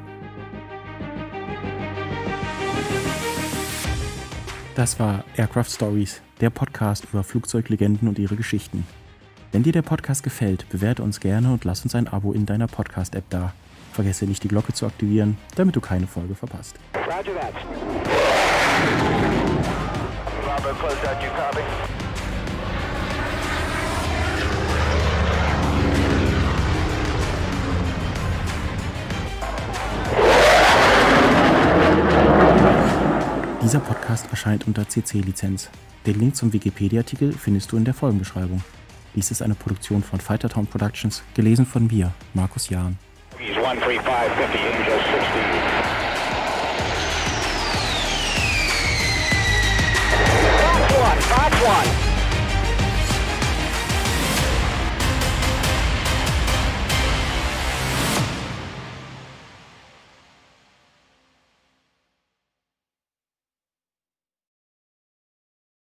Das war Aircraft Stories, der Podcast über Flugzeuglegenden und ihre Geschichten. Wenn dir der Podcast gefällt, bewerte uns gerne und lass uns ein Abo in deiner Podcast-App da. Vergesse nicht, die Glocke zu aktivieren, damit du keine Folge verpasst. Roger that. Bravo, close out, you copy? Dieser Podcast erscheint unter C C-Lizenz. Den Link zum Wikipedia-Artikel findest du in der Folgenbeschreibung. Dies ist eine Produktion von Fightertown Productions, gelesen von mir, Markus Jahn. He's one three five fifty, Angel sixty.